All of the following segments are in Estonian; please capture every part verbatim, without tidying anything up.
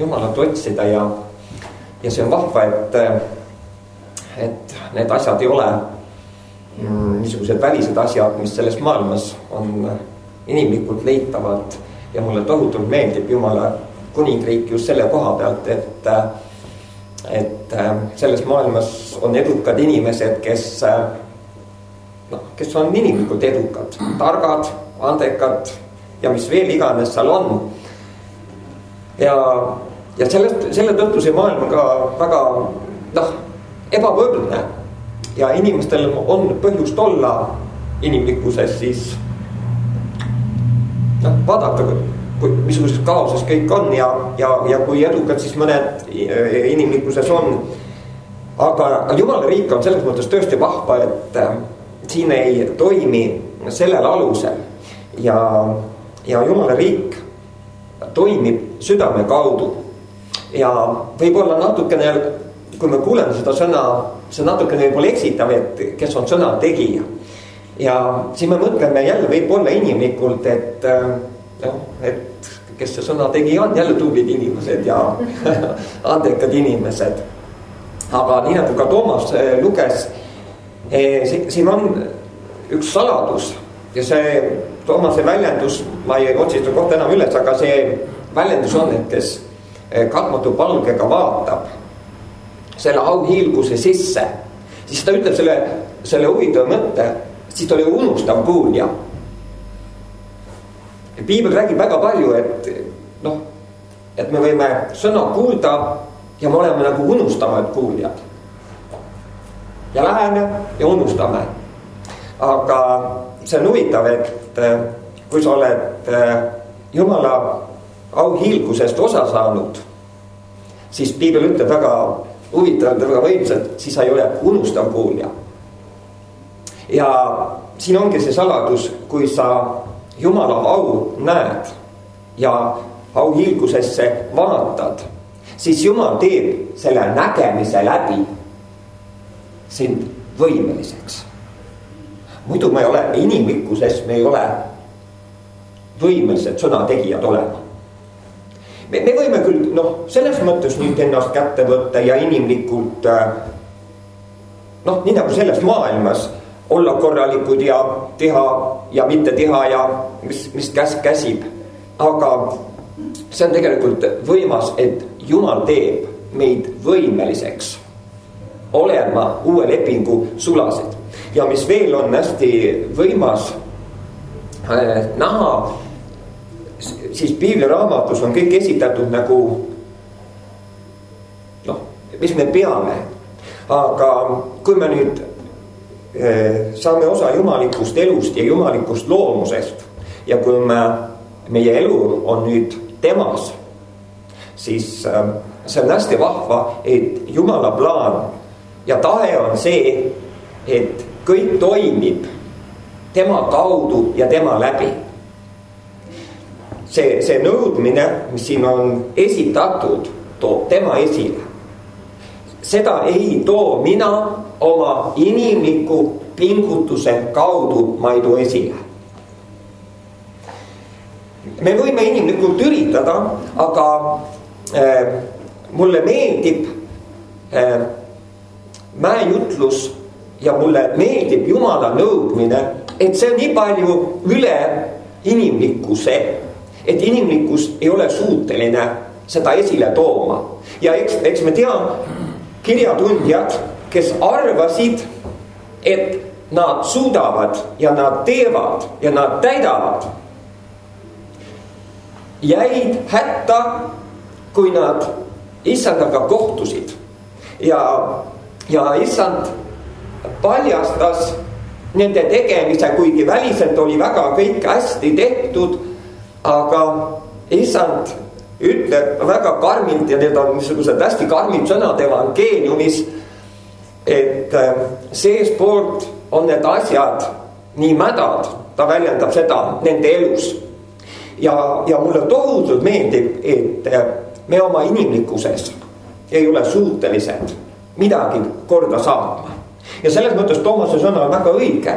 Jumalat otsida ja, ja see on vahva, et, et need asjad ei ole mm, niisugused välised asjad, mis selles maailmas on inimlikult leitavad ja mulle tohutult meeldib Jumala kuningriik just selle koha pealt, et, et selles maailmas on edukad inimesed, kes, no, kes on inimlikult edukad, targad, andekad ja mis veel iganes seal on. Ja, ja sellest, selle tõttu see maailm ka väga noh, ebavõrdne ja inimestel on põhjust olla inimlikkuses, siis noh, vaadata, kui misuguses kaoses kõik on ja, ja, ja kui edukad siis mõned inimlikkuses on. Aga Jumala riik on selles mõttes tõesti vahva, et siin ei toimi sellel alusel ja, ja Jumala riik toimib südame kaudu ja võib-olla natukene, kui me kuuleme seda sõna, see natukene võib-olla eksitav, et kes on sõna tegija ja siin me mõtleme jälle võib-olla inimlikult, et noh, et kes see sõna tegija on, jälle tublid inimesed ja andekad inimesed. Aga nii nagu ka Toomas luges, siin on üks saladus ja see Toomase väljendus, ma ei otsista kohta enam üles, aga see väljendus on, et kes katmatu palgega vaatab selle auhiilguse sisse, siis ta ütleb selle, selle huvitav mõtte, siis ta oli unustav kuulja. Piibel räägib väga palju, et noh, et me võime sõna kuulda ja me oleme nagu unustavad kuuljad. Ja läheme ja unustame. Aga see on huvitav, et kui sa oled Jumala auhiilgusest osa saanud, siis Piibel ütleb väga huvitavalt ja väga võimsalt, siis sa ei ole unustav kuulja. Ja siin ongi see saladus, kui sa Jumala au näed ja auhiilgusesse vaatad, siis Jumal teeb selle nägemise läbi sind võimeliseks. Muidu me ei ole inimlikkuses, me ei ole võimelised sõna tegijad olema. Me, me võime küll, noh, selles mõttes nüüd ennast kätte võtta ja inimlikult, noh, nii nagu selles maailmas olla korralikud ja teha ja mitte teha ja mis, mis käs, käsib. Aga see on tegelikult võimas, et Jumal teeb meid võimeliseks olema uue lepingu sulased. Ja mis veel on hästi võimas äh, näha, siis Piibli raamatus on kõik esitatud nagu noh, mis me peame. Aga kui me nüüd äh, saame osa jumalikust elust ja jumalikust loomusest ja kui me, meie elu on nüüd temas, siis äh, see on hästi vahva, et Jumala plaan ja tahe on see, et kõik toimib tema kaudu ja tema läbi. See, see nõudmine, mis siin on esitatud, toob tema esile. Seda ei too mina oma inimliku pingutuse kaudu, ma ei too esile. Me võime inimlikult üritada, aga äh, mulle meeldib äh, mäejutlus ja mulle meeldib Jumala nõudmine, et see on nii palju üle inimlikkuse, et inimlikkus ei ole suuteline seda esile tooma. Ja eks, eks me tea kirjatundjad, kes arvasid, et nad suudavad ja nad teevad ja nad täidavad, jäid hätta, kui nad issandaga kohtusid. Ja, ja issand paljastas nende tegemise, kuigi väliselt oli väga kõik hästi tehtud, aga issand ütleb väga karmilt ja need on niisugused hästi karmid sõnad evangeeliumis, et seespoolt on need asjad nii mädad, ta väljendab seda nende elus. Ja, ja mulle tohutult meeldib, et me oma inimlikkuses ei ole suutelised midagi korda saatma. Ja selles mõttes Toomase sõna on väga õige,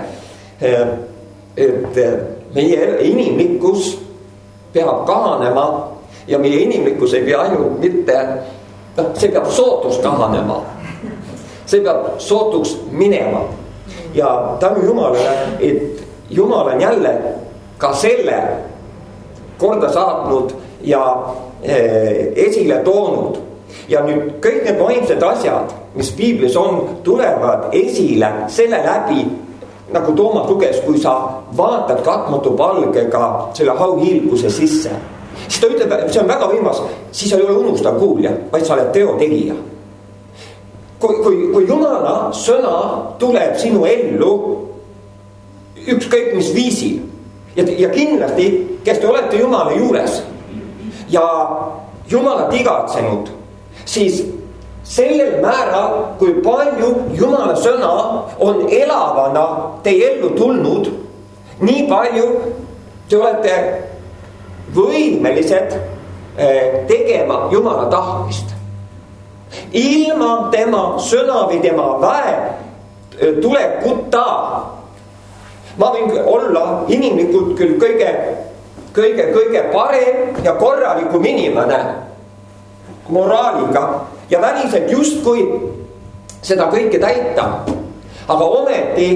et meie inimlikkus peab kahanema ja meie inimlikkus ei pea ainult mitte, noh, see peab sootuks kahanema. See peab sootuks minema. Ja tänu Jumalale, et Jumal on jälle ka selle korda saatnud ja eh, esile toonud. Ja nüüd kõik need vaimsed asjad, mis piiblis on, tulevad esile selle läbi, nagu Toomas luges, kui sa vaatad katmatu palgega selle hauhiilkuse sisse. Siis ta ütleb, see on väga võimas, siis sa ei ole unustav kuulja, vaid sa oled teo tegija. Kui, kui, kui Jumala sõna tuleb sinu ellu ükskõik mis viisil ja, ja kindlasti, kes te olete Jumala juures ja Jumalat igatsenud, siis sellel määral, kui palju Jumala sõna on elavana teie ellu tulnud, nii palju te olete võimelised tegema Jumala tahtmist. Ilma tema sõna või tema väe tulekuta ma võin olla inimlikult küll kõige, kõige, kõige parem ja korralikum inimene moraaliga ja väliselt justkui seda kõike täita. Aga ometi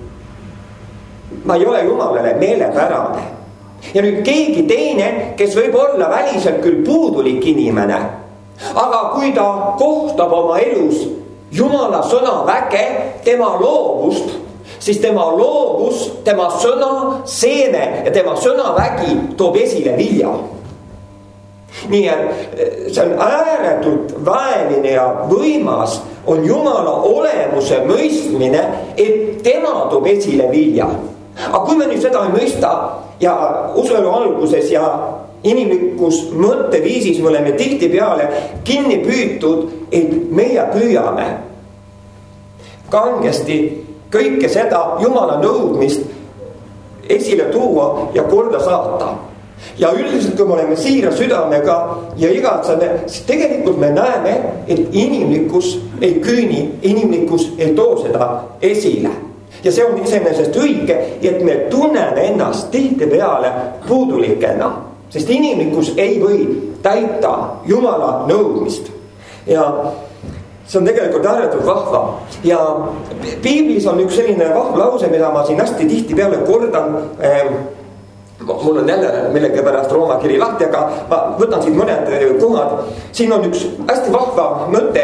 ma ei ole Jumalale meelepärane. Ja nüüd keegi teine, kes võib olla väliselt küll puudulik inimene, aga kui ta kohtab oma elus Jumala sõna väge, tema loovust, siis tema loovus, tema sõna, seeme ja tema sõna vägi toob esile vilja. Nii et see on ääretult väeline ja võimas on Jumala olemuse mõistmine, et tema toob esile vilja. Aga kui me nüüd seda ei mõista ja usulu alguses ja inimlikus mõtteviisis me oleme tihti peale kinni püütud, et meie püüame kangesti kõike seda Jumala nõudmist esile tuua ja korda saata. Ja üldiselt, kui me oleme siira südamega ja igatseme, siis tegelikult me näeme, et inimlikkus ei küüni, inimlikkus ei too seda esile. Ja see on iseenesest õige, et me tunneme ennast tihti peale puudulikena, sest inimlikkus ei või täita Jumala nõudmist. Ja see on tegelikult ääretult vahva. Ja piiblis on üks selline vahva lause, mida ma siin hästi tihti peale kordan. Mul on jälle millegi pärast Rooma kiri lahti, aga ma võtan siit mõned kohad. Siin on üks hästi vahva mõte.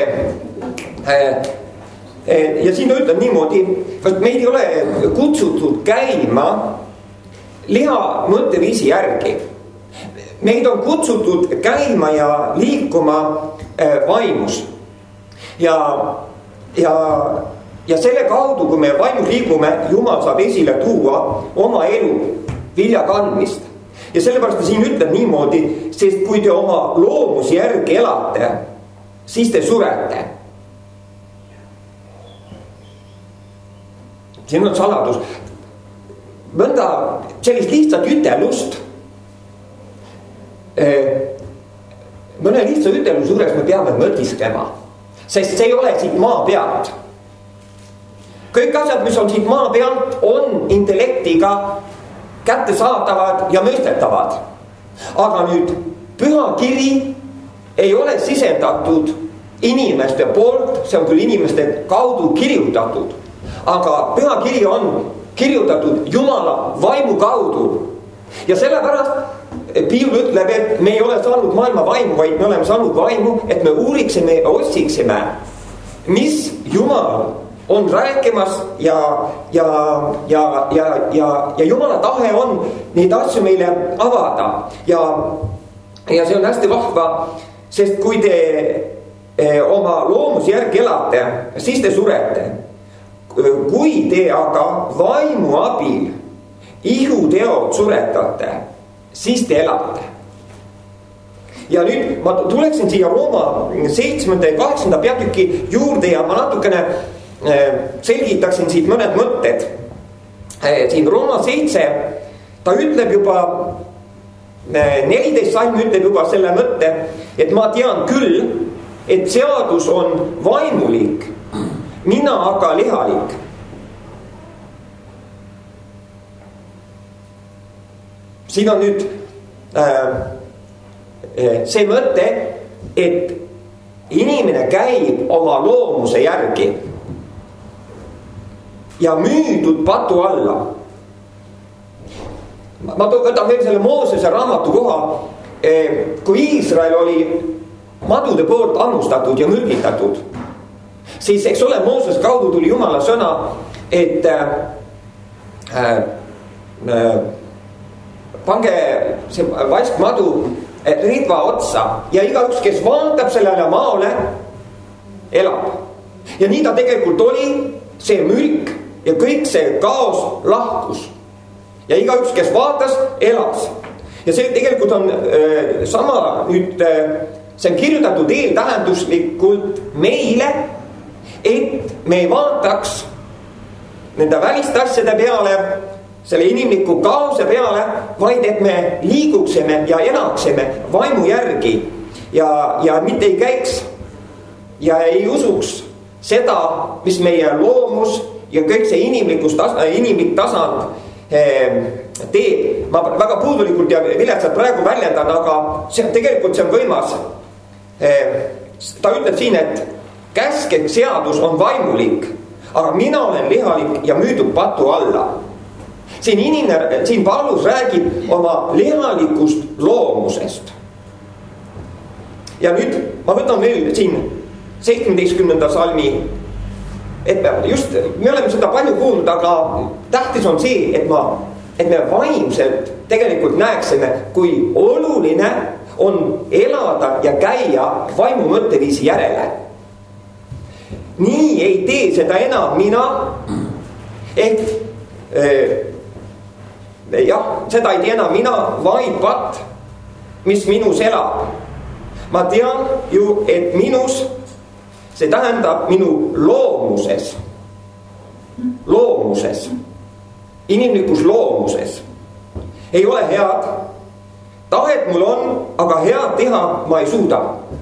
Ja siin ütleb niimoodi, et meid ei ole kutsutud käima liha mõtteviisi järgi. Meid on kutsutud käima ja liikuma vaimus. Ja, ja, ja selle kaudu, kui me vaimus liigume, Jumal saab esile tuua oma elu vilja kandmist. Ja sellepärast siin ütleb niimoodi, sest kui te oma loomusi järgi elate, siis te surete. Siin on saladus. Mõnda sellist lihtsat ütelust, mõne lihtsa ütelus juures me peame mõtiskema, sest see ei ole siit maa pealt. Kõik asjad, mis on siit maa pealt, on intellektiga kättesaadavad ja mõistetavad. Aga nüüd püha kiri ei ole sisendatud inimeste poolt, see on küll inimeste kaudu kirjutatud. Aga püha kiri on kirjutatud Jumala vaimu kaudu. Ja sellepärast piibel ütleb, et me ei ole saanud maailma vaimu, vaid me oleme saanud vaimu, et me uuriksime ja otsiksime, mis Jumal on rääkimas ja, ja, ja, ja, ja, ja Jumala tahe on neid asju meile avada. Ja, ja see on hästi vahva, sest kui te eh, oma loomusi järgi elate, siis te surete. Kui te aga vaimu abil ihuteod suretate, siis te elate. Ja nüüd ma tuleksin siia Rooma seitsmenda ja kaheksanda peatüki juurde ja ma natukene selgitaksin siit mõned mõtted. Siin Rooma seitse, ta ütleb juba, neliteist salm ütleb juba selle mõtte, et ma tean küll, et seadus on vaimulik, mina aga lihalik. Siin on nüüd äh, see mõte, et inimene käib oma loomuse järgi ja müüdud patu alla. Ma võtan veel selle Moosese raamatu koha, kui Iisrael oli madude poolt annustatud ja mürgitatud, siis eks ole, Mooses kaudu tuli Jumala sõna, et äh, äh, pange see vaskmadu ridva otsa ja igaüks, kes vaatab sellele maale, elab. Ja nii ta tegelikult oli, see mürk ja kõik see kaos lahkus. Ja igaüks, kes vaatas, elas. Ja see tegelikult on äh, sama nüüd, äh, see on kirjutatud eeltähenduslikult meile, et me ei vaataks nende väliste asjade peale, selle inimliku kaose peale, vaid et me liiguksime ja elaksime vaimu järgi ja, ja mitte ei käiks ja ei usuks seda, mis meie loomus ja kõik see inimlikus tas, inimlik tasand eh, teeb. Ma väga puudulikult ja viletsalt praegu väljendan, aga see, tegelikult see on võimas. Eh, ta ütleb siin, et käskek seadus on vaimulik, aga mina olen lihalik ja müüdud patu alla. Siin inimene, siin Paulus räägib oma lihalikust loomusest. Ja nüüd ma võtan veel siin seitsmeteistkümnenda salmi, et me just, me oleme seda palju kuulnud, aga tähtis on see, et ma, et me vaimselt tegelikult näeksime, kui oluline on elada ja käia vaimu mõtteviisi järele. Nii ei tee seda enam mina, et eh, jah, seda ei tea enam mina, vaid pat, mis minus elab. Ma tean ju, et minus, see tähendab minu loomuses, loomuses, inimlikus loomuses ei ole head, tahet mul on, aga head teha ma ei suuda.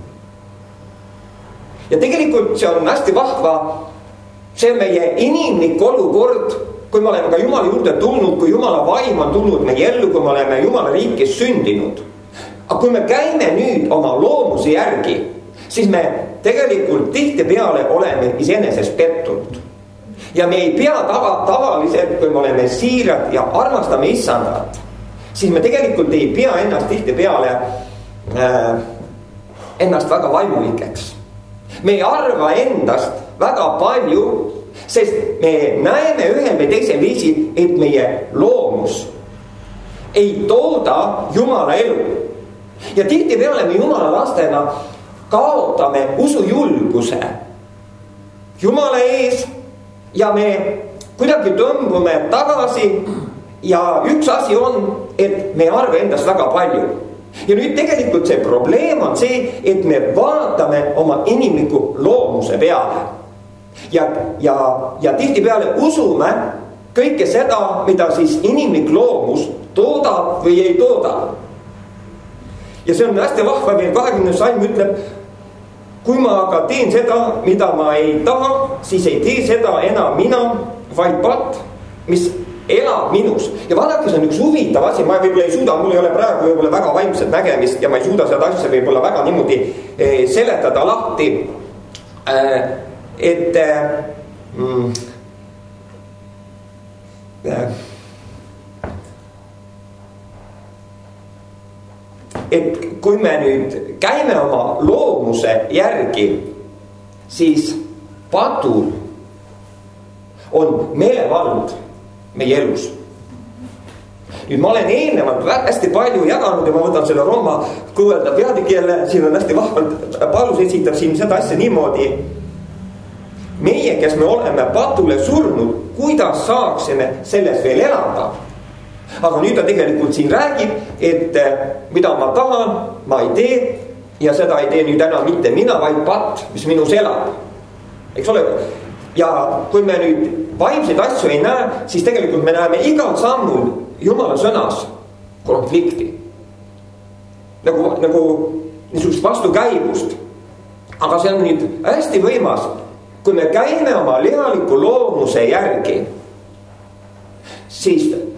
Ja tegelikult see on hästi vahva, see on meie inimlik olukord, kui me oleme ka Jumala juurde tulnud, kui Jumala vaim on tulnud meie ellu, kui me oleme Jumala riikis sündinud. Aga kui me käime nüüd oma loomuse järgi, siis me tegelikult tihtipeale oleme iseeneses pettunud. Ja me ei pea tava, tavaliselt, kui me oleme siirad ja armastame Issandat, siis me tegelikult ei pea ennast tihtipeale äh, ennast väga vaimulikeks. Me ei arva endast väga palju, sest me näeme ühel või teisel viisil, et meie loomus ei tooda Jumala elu. Ja tihtipeale me Jumala lastena kaotame usujulguse Jumala ees ja me kuidagi tõmbume tagasi ja üks asi on, et me ei arva endast väga palju. Ja nüüd tegelikult see probleem on see, et me vaatame oma inimliku loomuse peale. Ja, ja, ja tihtipeale usume kõike seda, mida siis inimlik loomus toodab või ei tooda. Ja see on hästi vahva, veel kahekümnes salm ütleb, kui ma aga teen seda, mida ma ei taha, siis ei tee seda enam mina, vaid pat, mis elab minus. Ja vaadake, see on üks huvitav asi, ma võib-olla ei suuda, mul ei ole praegu võib-olla väga vaimset nägemist ja ma ei suuda seda asja võib-olla väga niimoodi eh, seletada lahti, eh, et eh, mm, eh, et kui me nüüd käime oma loomuse järgi, siis patul on meelevald meie elus. Nüüd ma olen eelnevalt hästi palju jaganud ja ma võtan selle Rooma kuuelda peatüki jälle, siin on hästi vahvalt, Paulus esitab siin seda asja niimoodi. Meie, kes me oleme patule surnud, kuidas saaksime selles veel elada? Aga nüüd ta tegelikult siin räägib, et mida ma tahan, ma ei tee ja seda ei tee nüüd enam mitte mina, vaid pat, mis minus elab. Eks ole? Ja kui me nüüd vaimseid asju ei näe, siis tegelikult me näeme igal sammul Jumala sõnas konflikti. Nagu, nagu niisugust vastukäivust. Aga see on nüüd hästi võimas, kui me käime oma lihaliku loomuse järgi, siis me oleme alati patus.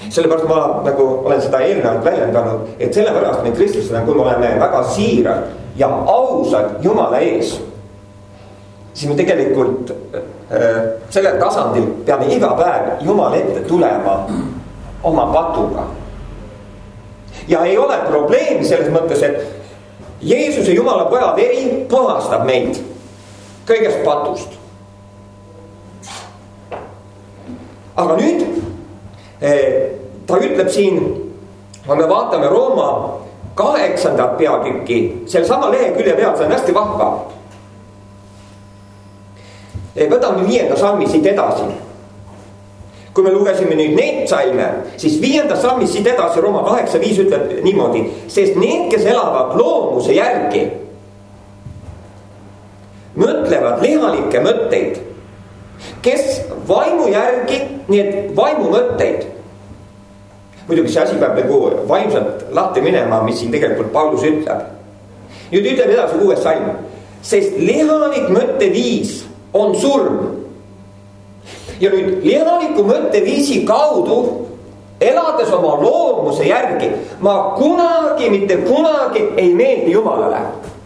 sellepärast ma nagu olen seda eelnevalt väljendanud, et sellepärast me kristlasena, kui me oleme väga siirad ja ausad Jumala ees, siis me tegelikult äh, sellel tasandil peame iga päev Jumala ette tulema oma patuga. Ja ei ole probleemi selles mõttes, et Jeesuse Jumala poja veri puhastab meid kõigest patust. Aga nüüd ta ütleb siin, kui me vaatame Rooma kaheksandat peatükki, selle sama lehekülje peal, see on hästi vahva. Võtame viienda salmi siit edasi. Kui me lugesime nüüd neid salme, siis viienda salmis siit edasi Rooma kaheksa viis ütleb niimoodi, sest need, kes elavad loomuse järgi, mõtlevad lihalikke mõtteid, kes vaimu järgi, need vaimu mõtteid. Muidugi see asi peab nagu vaimselt lahti minema, mis siin tegelikult Paulus ütleb. Nüüd ütleb edasi kuues salm, sest lihalik mõtteviis on surm. Ja nüüd lihaliku mõtteviisi kaudu, elades oma loomuse järgi, ma kunagi, mitte kunagi ei meeldi Jumalale.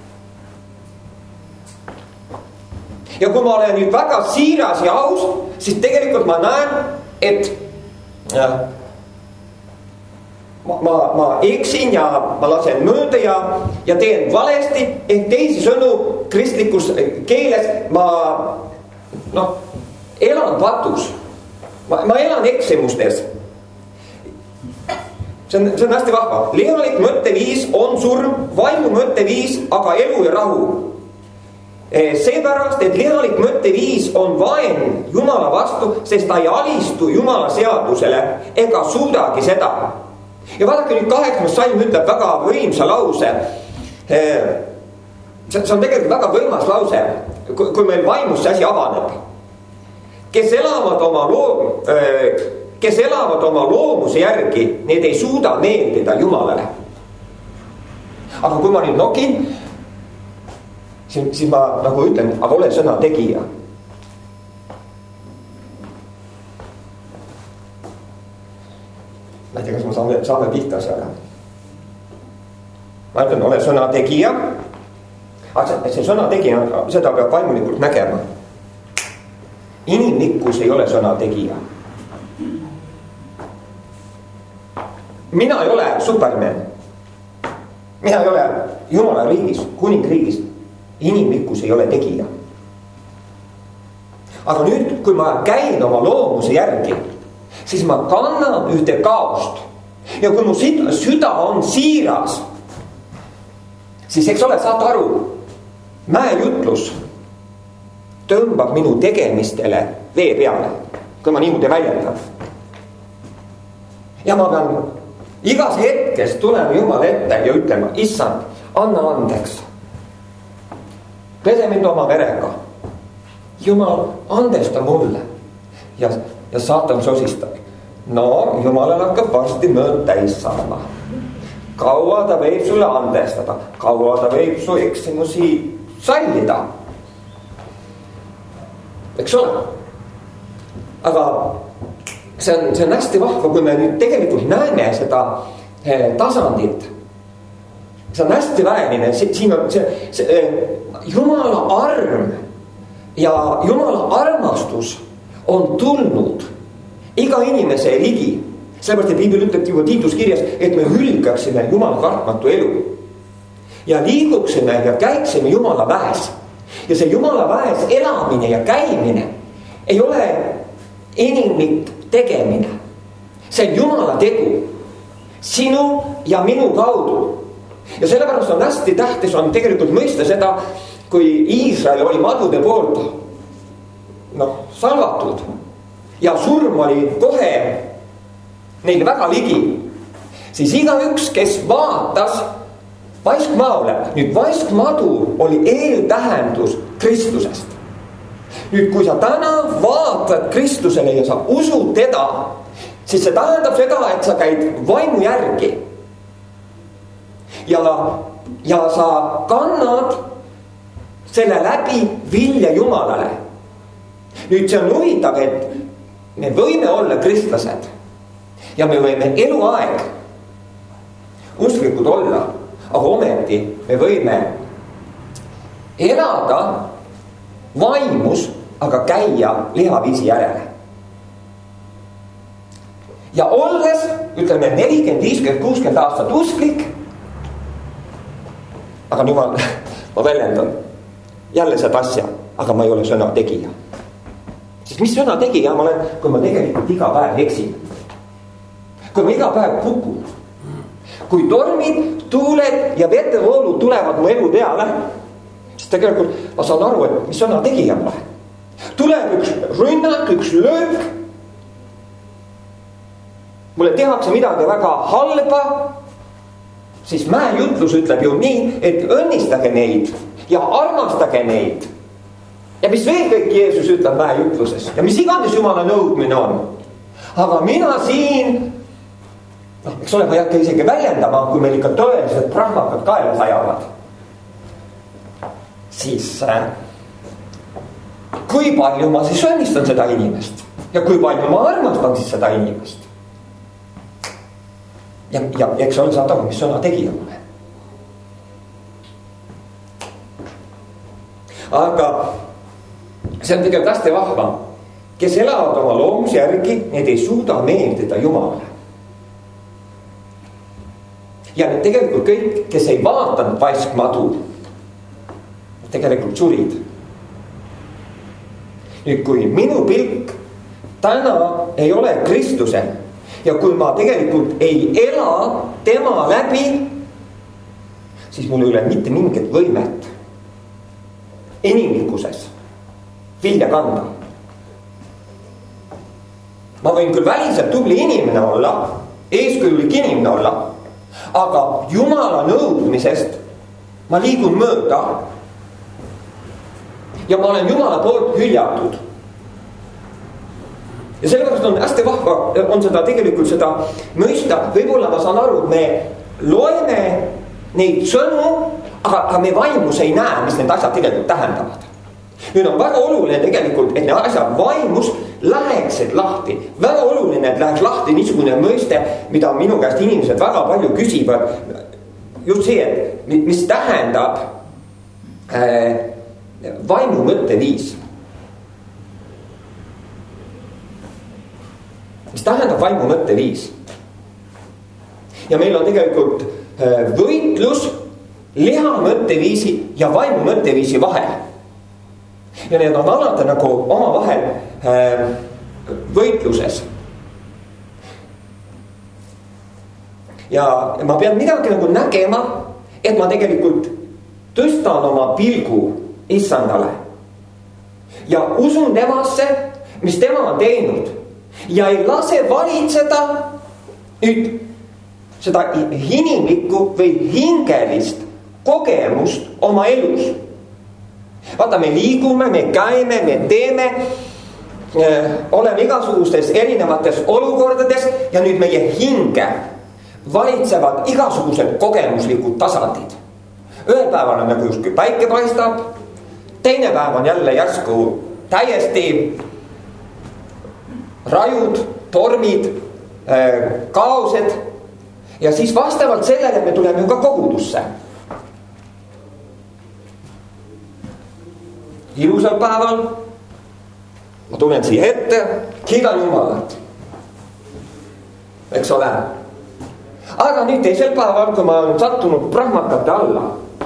Ja kui ma olen nüüd väga siiras ja aus, siis tegelikult ma näen, et äh, ma, ma, ma eksin ja ma lasen mööda ja, ja teen valesti, ehk teisi sõnu kristlikus keeles ma noh, elan patus, ma, ma elan eksimustes. See on, see on hästi vahva. Lihalik mõtteviis on surm, vaimu mõtteviis, aga elu ja rahu. Seepärast, et lihalik mõtteviis on vaen Jumala vastu, sest ta ei alistu Jumala seadusele ega suudagi seda. Ja vaadake nüüd kaheksas salm ütleb väga võimsa lause. See on tegelikult väga võimas lause, kui meil vaimus see asi avaneb. Kes elavad oma loom, kes elavad oma loomuse järgi, need ei suuda meeldida Jumalale. Aga kui ma nüüd nokin, siis, siis ma nagu ütlen, aga ole sõna tegija. Ma ei tea, kas ma saame, saame pihta seal. Ma ütlen, ole sõna tegija. Aga see sõna tegija, seda peab vaimulikult nägema. Inimlikkus ei ole sõna tegija. Mina ei ole Superman. Mina ei ole Jumala riigis, kuningriigis. Inimlikkus ei ole tegija. Aga nüüd, kui ma käin oma loomuse järgi, siis ma kannan ühte kaost. Ja kui mu süda on siiras, siis eks ole, saad aru, mäejutlus tõmbab minu tegemistele vee peale, kui ma niimoodi väljendan. Ja ma pean igas hetkes tulema Jumala ette ja ütlema, issand, anna andeks. Pese mind oma verega. Jumal, andesta mulle. Ja, ja saatan sosistab. No, Jumalal hakkab varsti mõõt täis saama. Kaua ta võib sulle andestada, kaua ta võib su eksimusi sallida. Eks ole? Aga see on, see on hästi vahva, kui me nüüd tegelikult näeme seda eh, tasandit. See on hästi väeline, siin on see, see eh, Jumala arm ja Jumala armastus on tulnud iga inimese ligi. Sellepärast, et Piibel ütleb juba Tiitus kirjas, et me hülgaksime Jumala kartmatu elu. Ja liiguksime ja käiksime Jumala väes. Ja see Jumala väes elamine ja käimine ei ole inimlik tegemine. See on Jumala tegu sinu ja minu kaudu. Ja sellepärast on hästi tähtis on tegelikult mõista seda, kui Iisrael oli madude poolt noh, salvatud ja surm oli kohe neile väga ligi, siis igaüks, kes vaatas vaiskmaale, nüüd vaiskmadu oli eeltähendus Kristusest. Nüüd, kui sa täna vaatad Kristusele ja sa usud teda, siis see tähendab seda, et sa käid vaimu järgi. Ja, ja sa kannad selle läbi vilja Jumalale. Nüüd see on huvitav, et me võime olla kristlased ja me võime eluaeg usklikud olla, aga ometi me võime elada vaimus, aga käia lihaviisi järele. Ja olles, ütleme nelikümmend, viiskümmend, kuuskümmend aastat usklik, aga nüüd ma, ma väljendan jälle seda asja, aga ma ei ole sõna tegija. Sest mis sõna tegija ma olen, kui ma tegelikult iga päev eksin. Kui ma iga päev kukun. Kui tormid, tuuled ja vetevoolud tulevad mu elu peale, siis tegelikult ma saan aru, et mis sõna tegija ma olen. Tuleb üks rünnak, üks löök, mulle tehakse midagi väga halba, siis mäejutlus ütleb ju nii, et õnnistage neid ja armastage neid. Ja mis veel kõik Jeesus ütleb mäejutluses ja mis iganes Jumala nõudmine on. Aga mina siin, no, eks ole, ma ei hakka isegi väljendama, kui meil ikka tõeliselt prahmakad kaela sajavad. Siis äh, kui palju ma siis õnnistan seda inimest ja kui palju ma armastan siis seda inimest. Ja, ja eks ole saad aru, mis sõna tegija mulle. Aga see on tegelikult hästi vahva. Kes elavad oma loomuse järgi, need ei suuda meeldida Jumalale. Ja need tegelikult kõik, kes ei vaatanud paiskmadu, tegelikult surid. Nüüd kui minu pilk täna ei ole Kristusel ja kui ma tegelikult ei ela tema läbi, siis mul ei ole mitte mingit võimet inimlikkuses vilja kanda. Ma võin küll väliselt tubli inimene olla, eeskujulik inimene olla, aga Jumala nõudmisest ma liigun mööda ja ma olen Jumala poolt hüljatud. Ja sellepärast on hästi vahva, on seda tegelikult seda mõista. Võib-olla ma saan aru, et me loeme neid sõnu, aga, aga me vaimus ei näe, mis need asjad tegelikult tähendavad. Nüüd on väga oluline tegelikult, et need asjad vaimus läheksid lahti. Väga oluline, et läheks lahti niisugune mõiste, mida minu käest inimesed väga palju küsivad. Just see, et mis tähendab äh, vaimu mõtteviis. Mis tähendab vaimu mõtteviis. Ja meil on tegelikult äh, võitlus liha mõtteviisi ja vaimu mõtteviisi vahel. Ja need on alati nagu oma vahel äh, võitluses. Ja ma pean midagi nagu nägema, et ma tegelikult tõstan oma pilgu Issandale. Ja usun temasse, mis tema on teinud. Ja ei lase valitseda nüüd seda inimlikku või hingelist kogemust oma elus. Vaata, me liigume, me käime, me teeme, äh, oleme igasugustes erinevates olukordades ja nüüd meie hinge valitsevad igasugused kogemuslikud tasandid. Ühel päeval on nagu justkui päike paistab, teine päev on jälle järsku täiesti rajud, tormid, äh, kaosed ja siis vastavalt sellele me tuleme ju ka kogudusse. Ilusal päeval ma tulen siia ette, kiidan Jumalat, eks ole. Aga nüüd teisel päeval, kui ma olen sattunud prahmakate alla,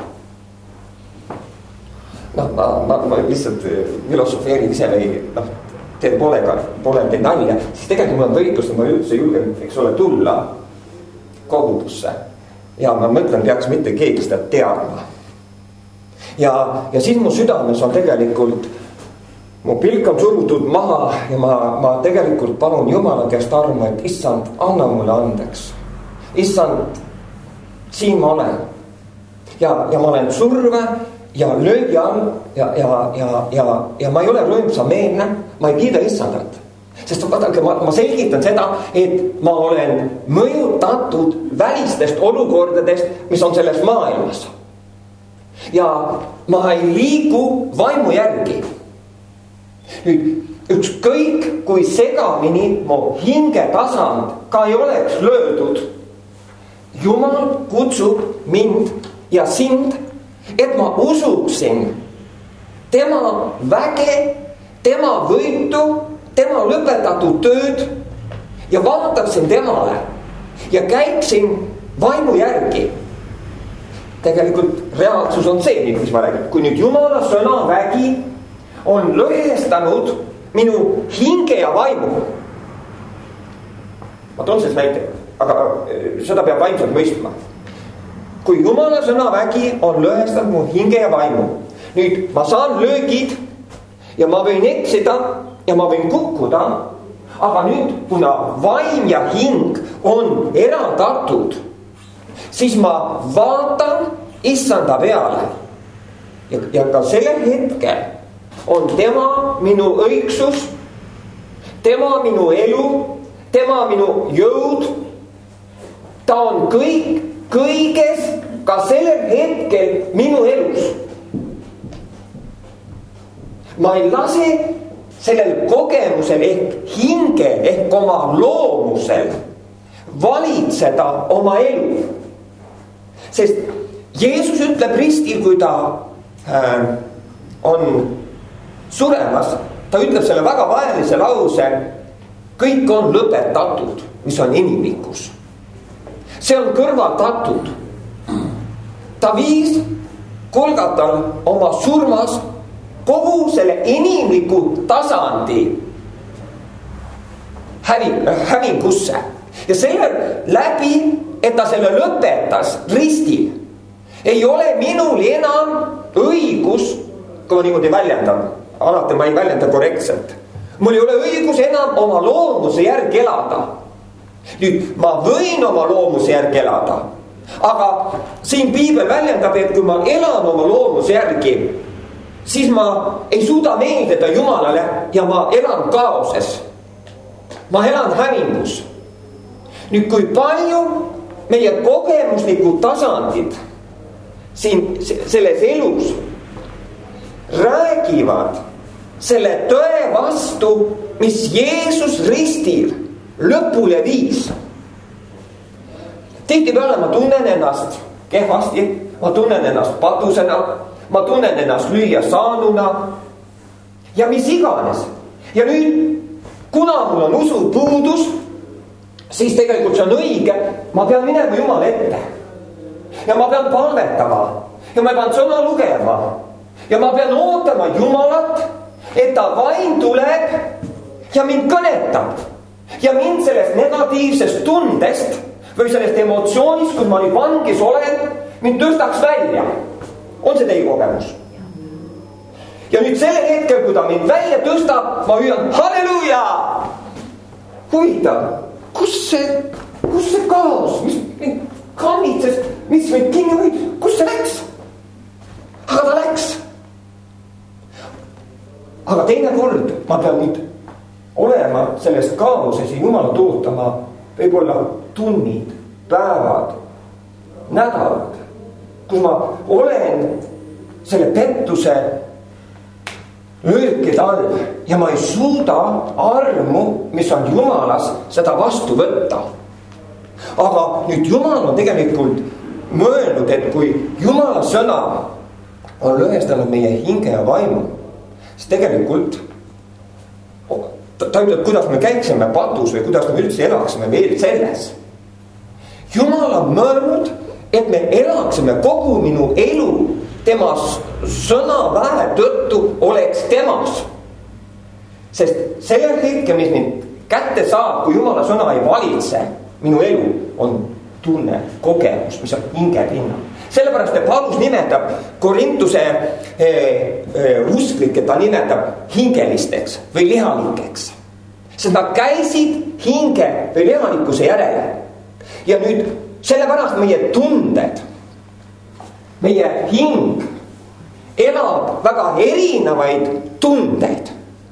noh, ma, ma, ma lihtsalt filosofeerin ise või noh, teil pole, pole teil nalja, siis tegelikult mul on võitlust, ma üldse julgen, eks ole, tulla kogudusse ja ma mõtlen, peaks mitte keegi seda teadma. Ja, ja siis mu südames on tegelikult, mu pilk on surutud maha ja ma, ma tegelikult palun Jumala käest armu, et issand, anna mulle andeks. Issand, siin ma olen. Ja, ja ma olen surve ja löögi all ja, ja, ja, ja, ja ma ei ole rõõmsameelne, ma ei kiida issandat. Sest vaadake, ma, ma selgitan seda, et ma olen mõjutatud välistest olukordadest, mis on selles maailmas. Ja ma ei liigu vaimu järgi. Nüüd, ükskõik kui segamini mu hingetasand ka ei oleks löödud, Jumal kutsub mind ja sind, et ma usuksin tema väge, tema võitu, tema lõpetatud tööd ja vaataksin temale ja käiksin vaimu järgi. Tegelikult reaalsus on see, mis ma räägin. Kui nüüd Jumala sõna vägi on lõhestanud minu hinge ja vaimu. Ma toon sellest näite, aga seda peab vaimselt mõistma. Kui Jumala sõna vägi on lõhestanud mu hinge ja vaimu, nüüd ma saan löögid ja ma võin eksida ja ma võin kukkuda, aga nüüd, kuna vaim ja hing on eraldatud, siis ma vaatan issanda peale ja, ja ka sellel hetkel on tema minu õigsus, tema minu elu, tema minu jõud. Ta on kõik, kõiges ka sellel hetkel minu elus. Ma ei lase sellel kogemusel ehk hinge ehk oma loomusel valitseda oma elu. Sest Jeesus ütleb ristil, kui ta äh, on suremas, ta ütleb selle väga vajalise lause, kõik on lõpetatud, mis on inimlikus. See on kõrvaldatud. Ta viis Golgatal oma surmas kogu selle inimliku tasandi häving, hävingusse. Ja selle läbi, et ta selle lõpetas ristil, ei ole minul enam õigus, kui ma niimoodi väljendan, alati ma ei väljenda korrektselt, mul ei ole õigus enam oma loomuse järgi elada. Nüüd ma võin oma loomuse järgi elada, aga siin piibel väljendab, et kui ma elan oma loomuse järgi, siis ma ei suuda meeldida Jumalale ja ma elan kaoses. Ma elan hävingus. Nüüd kui palju meie kogemuslikud tasandid siin selles elus räägivad selle tõe vastu, mis Jeesus ristil lõpule viis. Tihtipeale ma tunnen ennast kehvasti, ma tunnen ennast patusena, ma tunnen ennast lüüa saanuna ja mis iganes. Ja nüüd, kuna mul on usu puudus, siis tegelikult see on õige, ma pean minema Jumala ette. Ja ma pean palvetama ja ma pean sõna lugema ja ma pean ootama Jumalat, et ta vaim tuleb ja mind kõnetab ja mind sellest negatiivsest tundest või sellest emotsioonist, kui ma nüüd vangis olen, mind tõstaks välja. On see teie kogemus? Ja nüüd sellel hetkel, kui ta mind välja tõstab, ma hüüan halleluuja! Huvitav, kus see, kus see kaos, mis mind kammitses, mis mind kinni võid, kus see läks? Aga ta läks. Aga teine kord ma pean nüüd olema sellest kaoses ja Jumalat ootama võib-olla tunnid, päevad, nädalad, kus ma olen selle pettuse löökide all ja ma ei suuda armu, mis on Jumalas, seda vastu võtta. Aga nüüd Jumal on tegelikult mõelnud, et kui Jumala sõna on lõhestanud meie hinge ja vaimu, siis tegelikult ta, ta ütleb, kuidas me käiksime patus või kuidas me üldse elaksime veel selles. Jumal on mõelnud, et me elaksime kogu minu elu tema sõna vähe tõttu oleks temas. Sest sellel hetkel, mis mind kätte saab, kui Jumala sõna ei valitse, minu elu on tunne, kogemus, mis on hingepinna. Sellepärast, et Paulus nimetab Korintuse eh, eh, usklikke, ta nimetab hingelisteks või lihalikeks. Sest nad käisid hinge või lihalikkuse järele. Ja nüüd sellepärast meie tunded, meie hing elab väga erinevaid tundeid.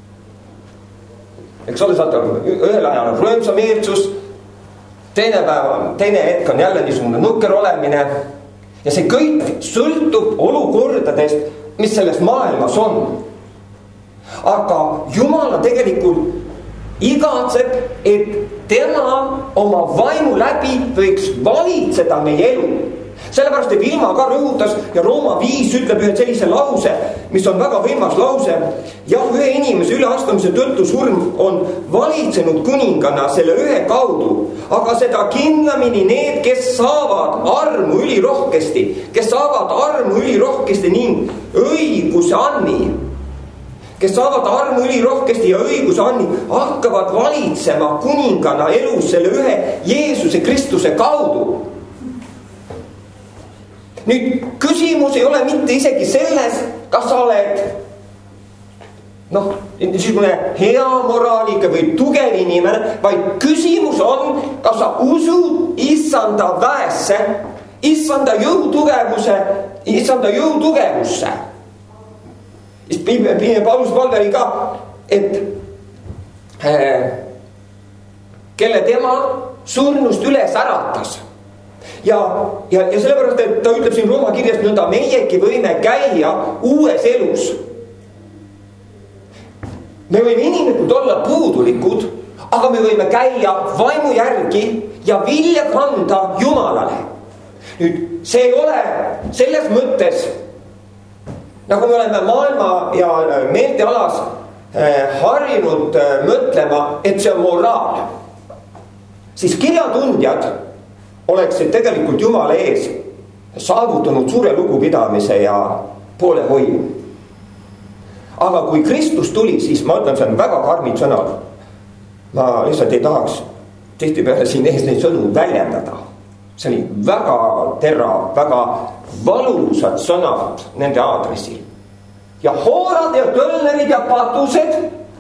Eks ole, saate ühel ajal on rõõmsameelsus, teine päev, teine hetk on jälle niisugune nukker olemine. Ja see kõik sõltub olukordadest, mis selles maailmas on. aga Jumal on tegelikult igatseb, et tema oma vaimu läbi võiks valitseda meie elu. Sellepärast, et Vilma ka rõhutas ja Rooma viis ütleb ühe sellise lause, mis on väga võimas lause. Jah, ühe inimese üleastumise tõttu surm on valitsenud kuningana selle ühe kaudu, aga seda kindlamini need, kes saavad armu ülirohkesti, kes saavad armu ülirohkesti ning õiguse anni, kes saavad armu ülirohkesti ja õiguse anni, hakkavad valitsema kuningana elus selle ühe Jeesuse Kristuse kaudu. Nüüd küsimus ei ole mitte isegi selles, kas sa oled noh, niisugune hea moraaliga või tugev inimene, vaid küsimus on, kas sa usud issanda väesse, issanda jõutugevuse, issanda jõutugevusse. Paulus Valveri ka, et äh, kelle tema surnust üles äratas. Ja, ja, ja sellepärast, et ta ütleb siin Rooma kirjas nõnda, meiegi võime käia uues elus. Me võime inimlikult olla puudulikud, aga me võime käia vaimu järgi ja vilja kanda Jumalale. Nüüd, see ei ole selles mõttes, nagu me oleme maailma ja meeltealas eh, harjunud eh, mõtlema, et see on moraal. Siis kirjatundjad oleksid tegelikult Jumala ees saavutanud suure lugupidamise ja poolehoiu. Aga kui Kristus tuli, siis ma ütlen, see on väga karmid sõnad. Ma lihtsalt ei tahaks tihtipeale siin ees neid sõnu väljendada. See oli väga terav, väga valusad sõnad nende aadressil. Ja hoorad ja tölnerid ja patused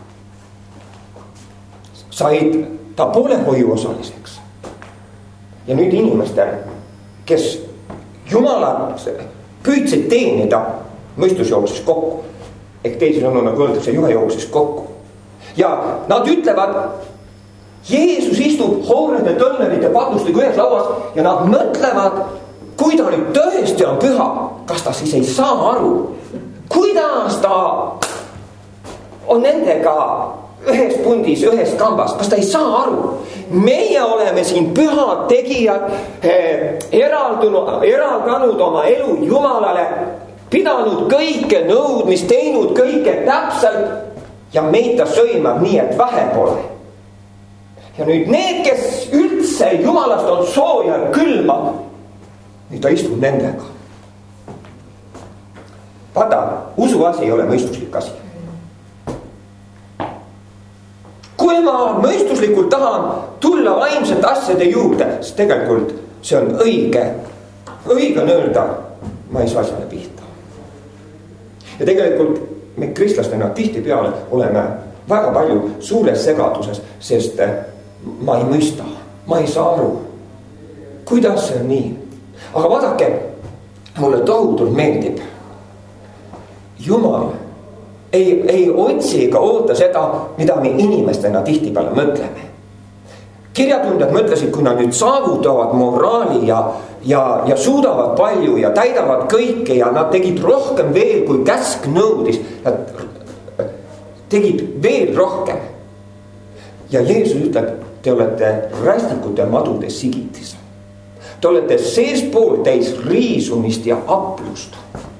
said ta poolehoiu osaliseks. Ja nüüd inimestel, kes Jumalat püüdsid teenida, mõistus jooksis kokku. Ehk teisisõnu, nagu öeldakse, juhe jooksis kokku. Ja nad ütlevad, Jeesus istub hoorade, tölnerite, patustega ühes lauas ja nad mõtlevad, kui ta nüüd tõesti on püha, kas ta siis ei saa aru, kuidas ta on nendega ühes pundis, ühes kambas, kas ta ei saa aru. Meie oleme siin pühad tegijad, eh, eraldunud, eraldanud oma elu Jumalale, pidanud kõike nõudmist, teinud kõike täpselt ja meid ta sõimab nii, et vähe pole. Ja nüüd need, kes üldse Jumalast on sooja ja külma, nüüd ta istub nendega. Vaata, usu asi ei ole mõistuslik asi. Kui ma mõistuslikult tahan tulla vaimsete asjade juurde, siis tegelikult see on õige, õige on öelda, ma ei saa asjale pihta. Ja tegelikult me kristlastena tihtipeale oleme väga palju suures segaduses, sest ma ei mõista, ma ei saa aru, kuidas see on nii. Aga vaadake, mulle tohutult meeldib. Jumal ei, ei otsi ega oota seda, mida me inimestena tihtipeale mõtleme. Kirjatundjad mõtlesid, kui nad nüüd saavutavad moraali ja, ja, ja suudavad palju ja täidavad kõike ja nad tegid rohkem veel, kui käsk nõudis. Nad tegid veel rohkem. Ja Jeesus ütleb, te olete rästikute madude sigitis. Te olete seespool täis riisumist ja aplust.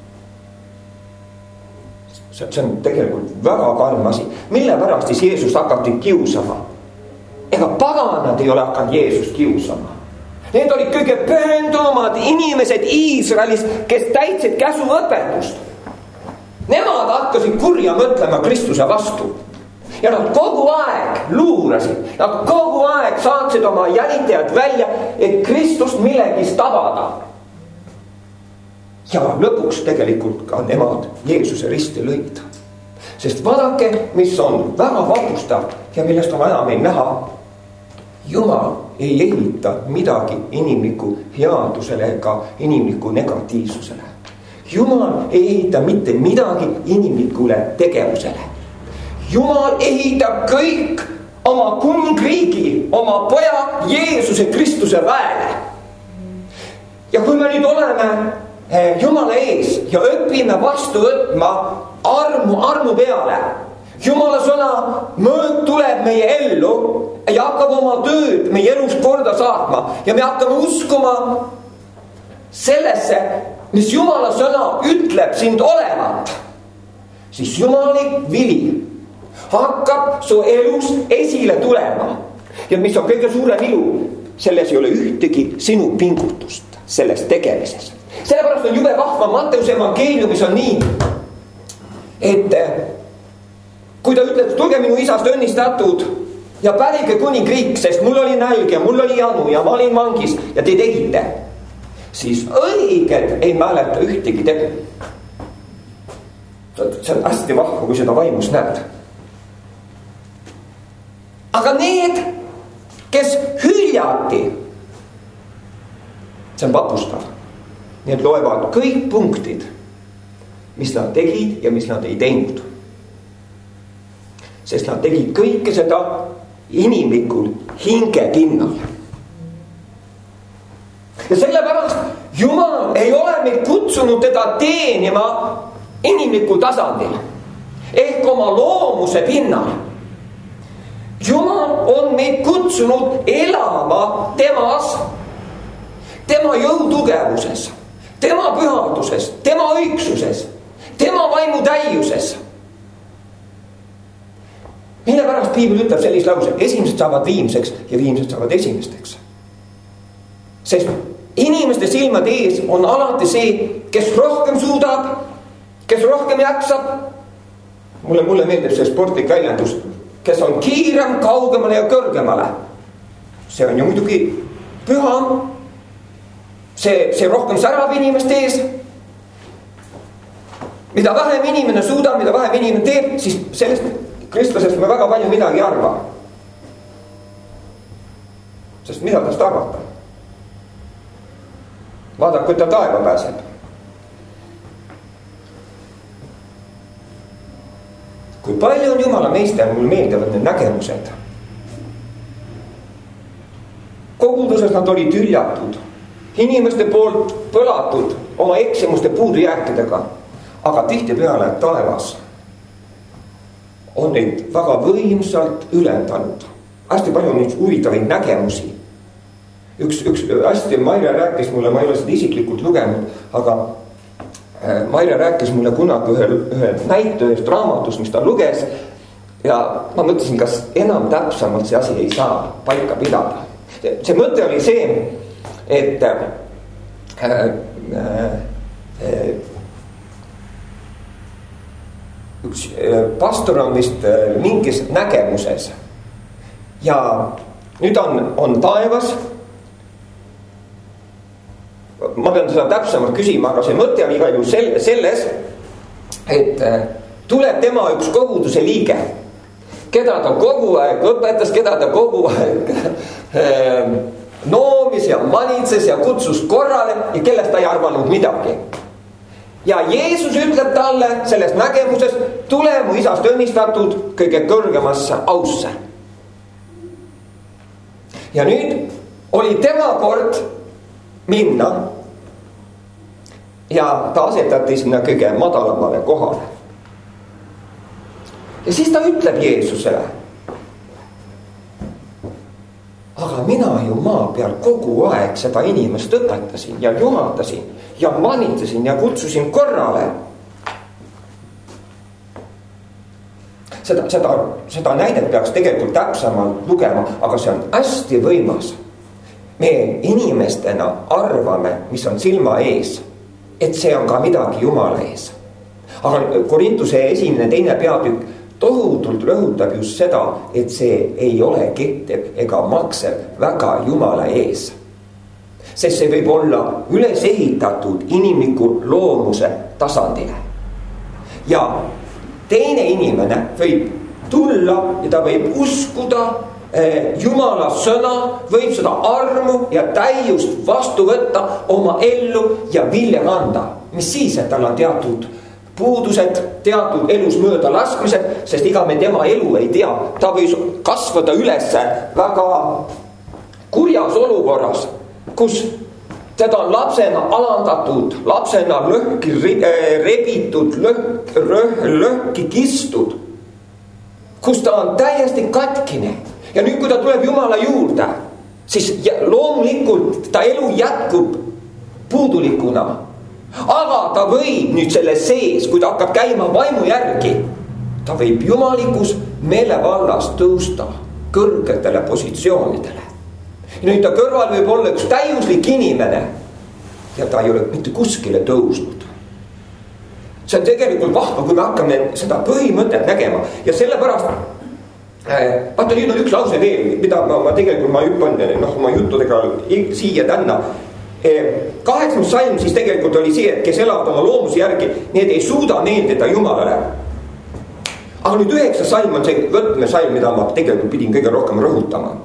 See on tegelikult väga karm asi. Mille pärast siis Jeesus hakati kiusama? Ega paganad ei ole hakanud Jeesust kiusama. Need olid kõige pühendumad inimesed Iisraelis, kes täitsid käsuõpetust. Nemad hakkasid kurja mõtlema Kristuse vastu. Ja nad kogu aeg luurasid. Nad kogu aeg saatsid oma jälitajad välja, et Kristust millegis tabada. Ja lõpuks tegelikult ka nemad Jeesuse risti lõid. Sest vaadake, mis on väga vapustav ja millest on vaja meil näha. Jumal ei ehita midagi inimliku headusele ega inimliku negatiivsusele. Jumal ei ehita mitte midagi inimlikule tegevusele. Jumal ehitab kõik oma kuningriigi, oma poja Jeesuse Kristuse väele. Ja kui me nüüd oleme Jumala ees ja õpime vastu võtma armu, armu peale, Jumala sõna mõõt tuleb meie ellu ja hakkab oma tööd meie elus korda saatma ja me hakkame uskuma sellesse, mis Jumala sõna ütleb sind olevat, siis jumalik vili hakkab su elus esile tulema. Ja mis on kõige suurem ilu, selles ei ole ühtegi sinu pingutust selles tegemises. Sellepärast on jube vahva Matteuse evangeeliumis on nii, et kui ta ütleb, tulge minu isast õnnistatud ja pärige kuningriik, sest mul oli nälg ja mul oli janu ja ma olin vangis ja te tegite, siis õiged ei mäleta ühtegi tegu. See on hästi vahva, kui seda vaimus näed. Aga need, kes hüljati, see on vapustav. Need loevad kõik punktid, mis nad tegid ja mis nad ei teinud. Sest nad tegid kõike seda inimlikul hinge pinnal. Ja sellepärast Jumal ei ole meid kutsunud teda teenima inimlikul tasandil ehk oma loomuse pinnal. Jumal on meid kutsunud elama temas, tema jõutugevuses, tema pühaduses, tema õigsuses, tema vaimu täiuses. Mille pärast Piibel ütleb sellist lause, esimesed saavad viimseks ja viimsed saavad esimesteks. Sest inimeste silmad ees on alati see, kes rohkem suudab, kes rohkem jaksab. Mulle, mulle meeldib see sportlik väljendus, kes on kiirem, kaugemale ja kõrgemale. See on ju muidugi püham. See, see rohkem särab inimeste ees. Mida vähem inimene suudab, mida vähem inimene teeb, siis sellest kristlasest me väga palju midagi arva. Sest mida tast arvata? Vaadake, kui ta taeva pääseb. Kui palju on Jumala meister, mul meeldivad need nägemused. Koguduses nad olid hüljatud, inimeste poolt põlatud oma eksimuste puudujääkidega, aga tihtipeale taevas on neid väga võimsalt ülendanud. Hästi palju on neid huvitavaid nägemusi. Üks, üks hästi Maire rääkis mulle, ma ei ole seda isiklikult lugenud, aga Maire rääkis mulle kunagi ühe, ühe näitujast raamatus, mis ta luges ja ma mõtlesin, kas enam täpsemalt see asi ei saa paika pidada. See mõte oli see, et äh, äh, üks pastor on vist mingis nägemuses ja nüüd on, on taevas. Ma pean seda täpsemalt küsima, aga see mõte on igal juhul selles, et tuleb tema üks koguduse liige, keda ta kogu aeg õpetas, keda ta kogu aeg noomis ja manitses ja kutsus korrale ja kellest ta ei arvanud midagi. Ja Jeesus ütleb talle selles nägemuses, tule mu isast õnnistatud kõige kõrgemasse ausse. Ja nüüd oli tema kord minna ja ta asetati sinna kõige madalamale kohale. Ja siis ta ütleb Jeesusele, aga mina ju maa peal kogu aeg seda inimest õpetasin ja juhatasin ja manitasin ja kutsusin korrale. Seda, seda, seda näidet peaks tegelikult täpsemalt lugema, aga see on hästi võimas. Me inimestena arvame, mis on silma ees, et see on ka midagi Jumala ees. Aga Korintuse esimene teine peatükk tohutult rõhutab just seda, et see ei ole kettev ega maksev väga Jumala ees. Sest see võib olla üles ehitatud inimliku loomuse tasandile. Ja teine inimene võib tulla ja ta võib uskuda eh, Jumala sõna, võib seda armu ja täiust vastu võtta oma ellu ja vilja kanda. Mis siis, et tal on teatud puudused, teatud elus mööda laskmised, sest iga me tema elu ei tea. Ta võis kasvada üles väga kurjas olukorras, kus teda on lapsena alandatud, lapsena lõhki rebitud, lõhk, lõhki kistud. kus ta on täiesti katkine. Ja nüüd, kui ta tuleb Jumala juurde, siis loomulikult ta elu jätkub puudulikuna. Aga ta võib nüüd selle sees, kui ta hakkab käima vaimu järgi, ta võib jumalikus meelevallas tõusta kõrgetele positsioonidele. Ja nüüd ta kõrval võib olla üks täiuslik inimene ja ta ei ole mitte kuskile tõusnud. See on tegelikult vahva, kui me hakkame seda põhimõtet nägema ja sellepärast äh, vaata, nüüd on üks lause veel, mida ma, ma tegelikult ma hüppan noh, oma juttudega siia tänna. Kaheksas salm siis tegelikult oli see, et kes elavad oma loomuse järgi, need ei suuda meeldida Jumalale. Aga nüüd üheksas salm on see võtmesalm, mida ma tegelikult pidin kõige rohkem rõhutama.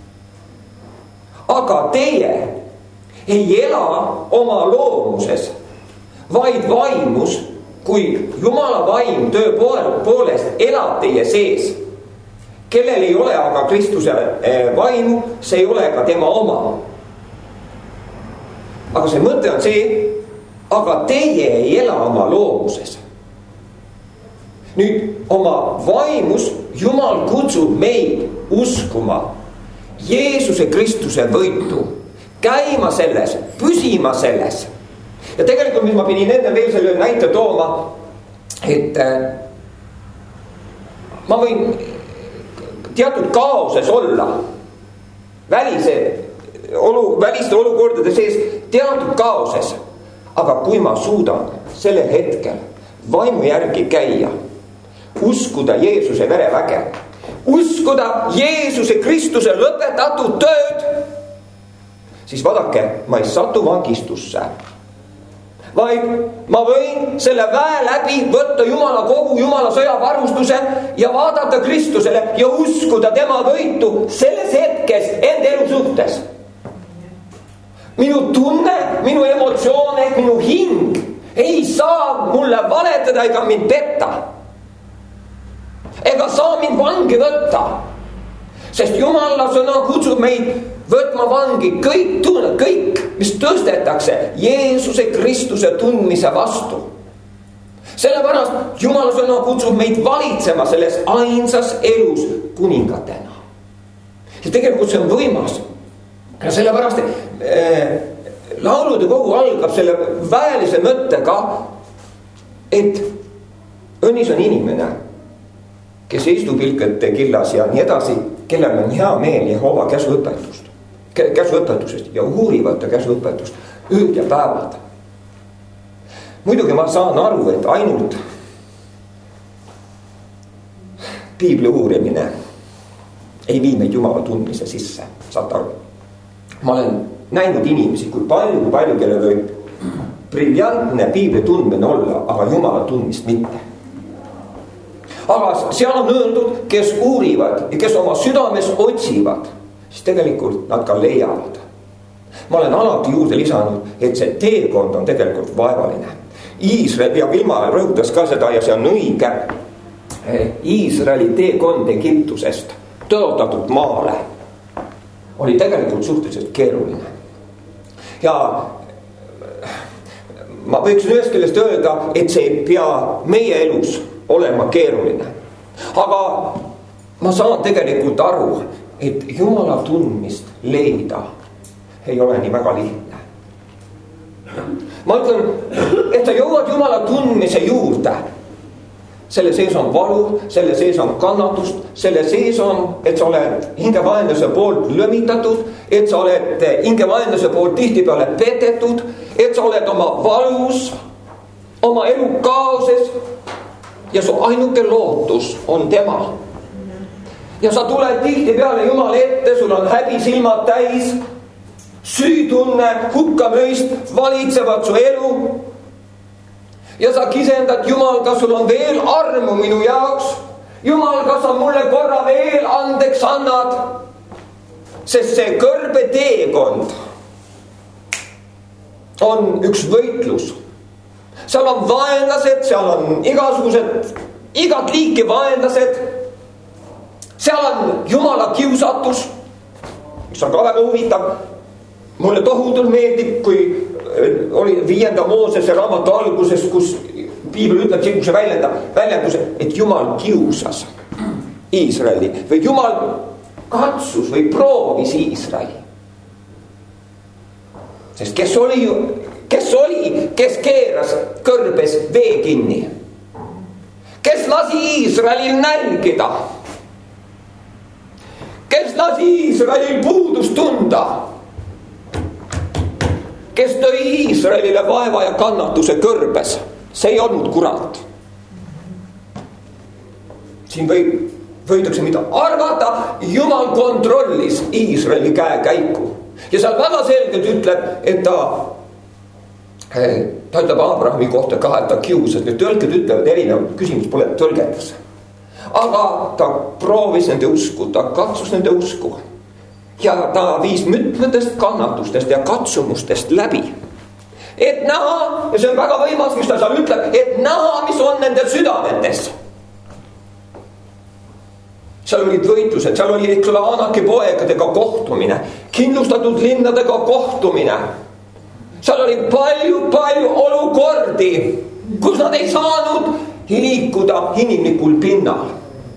Aga teie ei ela oma loomuses, vaid vaimus, kui Jumala vaim töö poolest elab teie sees. Kellel ei ole aga Kristuse vaimu, see ei ole ka tema oma. Aga see mõte on see, aga teie ei ela oma loomuses. Nüüd oma vaimus Jumal kutsub meid uskuma Jeesuse Kristuse võitu, käima selles, püsima selles. Ja tegelikult, mis ma pidin enne veel selle näite tooma, et ma võin teatud kaoses olla välise, olu, väliste olukordade sees teatud kaoses. Aga kui ma suudan sellel hetkel vaimu järgi käia, uskuda Jeesuse vereväge, uskuda Jeesuse Kristuse lõpetatud tööd, siis vaadake, ma ei satu vangistusse, vaid ma võin selle väe läbi võtta Jumala kogu, Jumala sõjavarustuse ja vaadata Kristusele ja uskuda tema võitu selles hetkes enda elu suhtes. Minu tunne, minu emotsioone, minu hing ei saa mulle valetada ega mind petta. Ega saa mind vangi võtta, sest Jumala sõna kutsub meid võtma vangi kõik tunned, kõik, mis tõstetakse Jeesuse Kristuse tundmise vastu. Sellepärast Jumala sõna kutsub meid valitsema selles ainsas elus kuningatena. Ja tegelikult see on võimas. Ja sellepärast äh, laulude kogu algab selle väelise mõttega, et õnnis on inimene, kes istub ilkete killas ja nii edasi, kellel on hea meel Jehova käsuõpetust, käsuõpetusest ja uurivad käsuõpetust ööd ja päevad. Muidugi ma saan aru, et ainult piibli uurimine ei vii meid Jumala tundmise sisse, saad aru. Ma olen näinud inimesi, kui palju, kui palju, kellel võib briljantne piibli tundmine olla, aga Jumala tundmist mitte. Aga seal on öeldud, kes uurivad ja kes oma südames otsivad, siis tegelikult nad ka leiavad. Ma olen alati juurde lisanud, et see teekond on tegelikult vaevaline. Iisrael ja Vilma rõhutas ka seda ja see on õige. Iisraeli teekond Egiptusest tõotatud maale oli tegelikult suhteliselt keeruline. Ja ma võiksin ühest küljest öelda, et see ei pea meie elus olema keeruline. Aga ma saan tegelikult aru, et Jumala tundmist leida ei ole nii väga lihtne. Ma ütlen, et sa jõuad Jumala tundmise juurde. Selle sees on valu, selle sees on kannatust, selle sees on, et sa oled hingevaenlase poolt lömitatud, et sa oled hingevaenlase poolt tihtipeale petetud, et sa oled oma valus, oma elu kaoses ja su ainuke lootus on tema. Ja sa tuled tihtipeale Jumala ette, sul on häbi silmad täis, süütunne, hukkamõist valitsevad su elu. Ja sa kisendad, Jumal, kas sul on veel armu minu jaoks? Jumal, kas sa mulle korra veel andeks annad? Sest see kõrbe teekond on üks võitlus. Seal on vaenlased, seal on igasugused, igat liiki vaenlased. Seal on Jumala kiusatus, mis on ka väga huvitav. Mulle tohutult meeldib, kui oli viienda Moosese raamatu alguses, kus piibel ütleb siukse väljenduse, et Jumal kiusas. Iisraeli või Jumal katsus või proovis Iisraeli. Sest kes oli, kes oli, kes keeras kõrbes vee kinni? Kes lasi Iisraelil nälgida? Kes lasi Iisraelil puudust tunda? Kes tõi Iisraelile vaeva ja kannatuse kõrbes? See ei olnud kurat. Siin võib, võidakse mida arvata, Jumal kontrollis Iisraeli käekäiku. Ja seal väga selgelt ütleb, et ta, ta ütleb Abrahami kohta ka, et ta kiusas. Need tõlked ütlevad erinev, küsimus pole tõlgetas. Aga ta proovis nende usku, ta katsus nende usku. Ja ta viis mitmetest kannatustest ja katsumustest läbi. Et näha, ja see on väga võimas, mis ta seal ütleb, et näha, mis on nende südametes. Seal olid võitlused, seal oli Anaki poegadega kohtumine, kindlustatud linnadega kohtumine. Seal oli palju, palju olukordi, kus nad ei saanud liikuda inimlikul pinnal.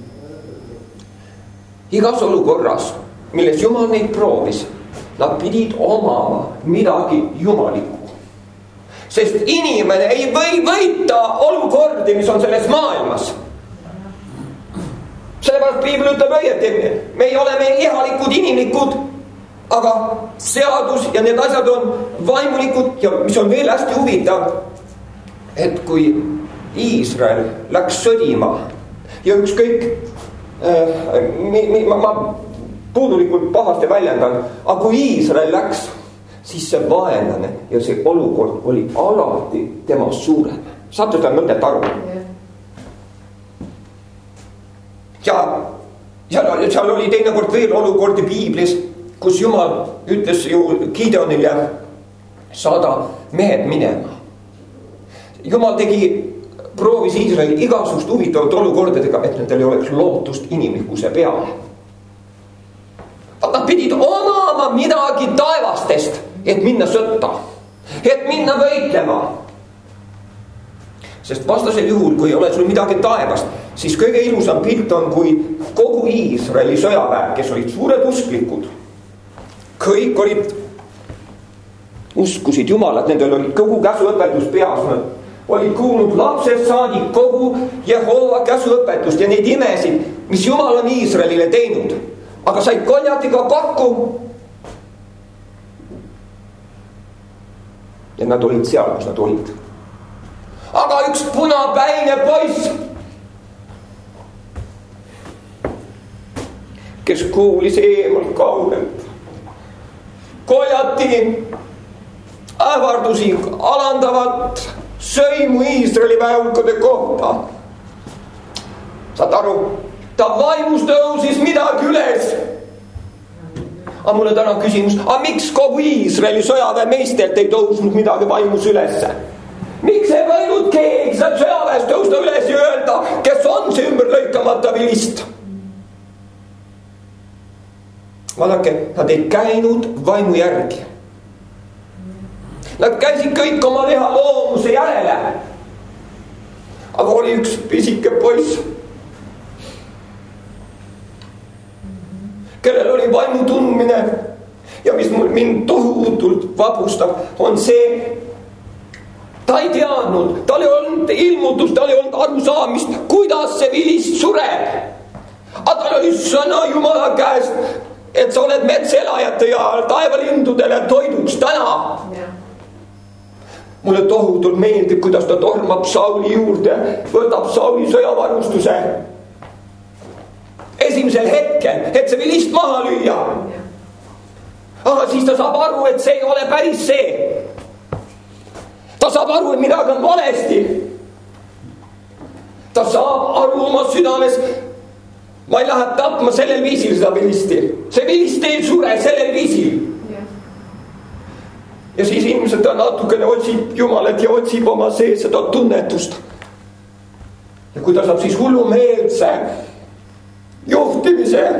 Igas olukorras, milles Jumal neid proovis, nad pidid omama midagi jumalikku. Sest inimene ei või võita olukordi, mis on selles maailmas. Sellepärast Piibel ütleb õieti, me ei ole me ihalikud inimlikud, aga seadus ja need asjad on vaimulikud ja mis on veel hästi huvitav, et kui Iisrael läks sõdima ja ükskõik, äh, mi, mi, ma, ma puudulikult pahasti väljendan, aga kui Iisrael läks, siis see vaenlane ja see olukord oli alati temast suurem. Saate seda mõtet aru? Ja, ja seal oli teinekord veel olukordi Piiblis, kus Jumal ütles ju Gideonile saada mehed minema. Jumal tegi, proovis Iisraeli igasugust huvitavat olukordadega, et nendel ei oleks lootust inimlikkuse peale. Nad pidid omama midagi taevastest, et minna sõtta, et minna võitlema. Sest vastasel juhul, kui ei ole sul midagi taevast, siis kõige ilusam pilt on, kui kogu Iisraeli sõjaväe, kes olid suured usklikud, kõik olid, uskusid Jumalat, nendel oli kogu käsuõpetus peas, nad olid kuulnud lapsed saadik kogu Jehova käsuõpetust ja neid imesid, mis Jumal on Iisraelile teinud. Aga said konjatiga kokku ja nad olid seal, kus nad olid. Aga üks punapäine poiss, kes kuulis eemalt kaugelt, koljati ähvardusi alandavat sõimu Iisraeli väeulkade kohta. Saad aru, ta vaimus tõusis midagi üles. Aga mulle täna küsimus, aga miks kogu Iisraeli sõjaväe meistelt ei tõusnud midagi vaimus ülesse? Miks ei võinud keegi sealt sõjaväest tõusta üles ja öelda, kes on see ümberlõikamata vilist? Vaadake, nad ei käinud vaimu järgi. Nad käisid kõik oma liha loomuse järele. Aga oli üks pisike poiss, kellel oli vaimu tundmine ja mis mul mind tohutult vabustab, on see, ta ei teadnud, tal ei olnud ilmutust, tal ei olnud arusaamist, kuidas see vilist sureb. Aga tal oli sõna Jumala käest, et sa oled metselajate ja taevalindudele toiduks täna. Ja. Mulle tohutult meeldib, kuidas ta tormab Sauli juurde, võtab Sauli sõjavarustuse. Esimesel hetkel, et see vilist maha lüüa. Aga siis ta saab aru, et see ei ole päris see. Ta saab aru, et midagi on valesti. Ta saab aru oma südames, ma ei lähe tapma sellel viisil seda vilisti. See vilist ei sure sellel viisil. Yeah. Ja siis ilmselt ta natukene otsib Jumalat ja otsib oma see seda tunnetust. Ja kui ta saab siis hullumeelse juhtimise,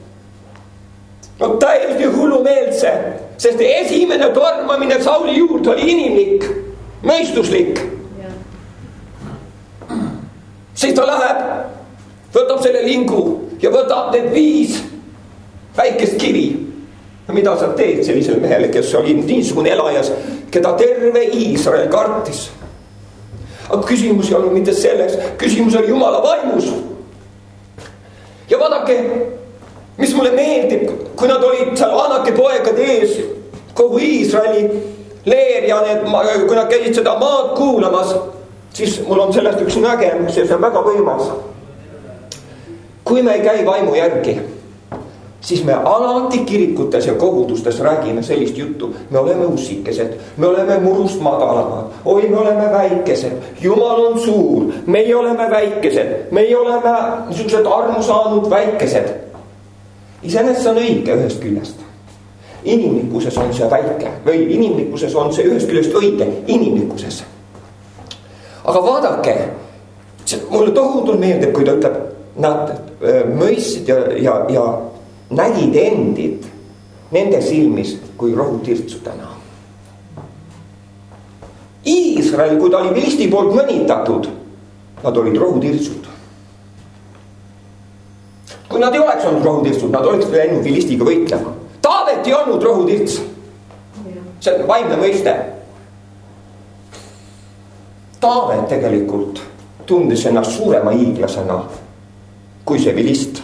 no täiesti hullumeelse, sest esimene tormamine Sauli juurde oli inimlik, mõistuslik. Yeah. Siis ta läheb, võtab selle lingu ja võtab need viis väikest kivi. Mida sa teed sellisele mehele, kes oli niisugune elajas, keda terve Iisrael kartis? Aga küsimus ei olnud mitte selleks, küsimus oli Jumala vaimus. Ja vaadake, mis mulle meeldib, kui nad olid seal vanake poegade ees, kogu Iisraeli leer ja need, kui nad käisid seda maad kuulamas, siis mul on sellest üks nägemus ja see on väga võimas. Kui me ei käi vaimu järgi, siis me alati kirikutes ja kogudustes räägime sellist juttu. Me oleme ussikesed, me oleme murust madalamad, oi me oleme väikesed, Jumal on suur, meie oleme väikesed, meie oleme niisugused armu saanud väikesed. Iseenesest on õige ühest küljest. Inimlikkuses on see väike või inimlikkuses on see ühest küljest õige, inimlikkuses. Aga vaadake, mulle tohutult meeldib, kui ta ütleb, nad mõistsid ja, ja, ja nägid endid nende silmis kui rohutirtsudena. Iisrael, kui ta oli Filisti poolt mõnitatud, nad olid rohutirtsud. Kui nad ei oleks olnud rohutirtsud, nad oleks läinud Filistiga võitlema. Taavet ei olnud rohutirts. See on vaimne mõiste. Taavet tegelikult tundis ennast suurema hiiglasena kui see Filist.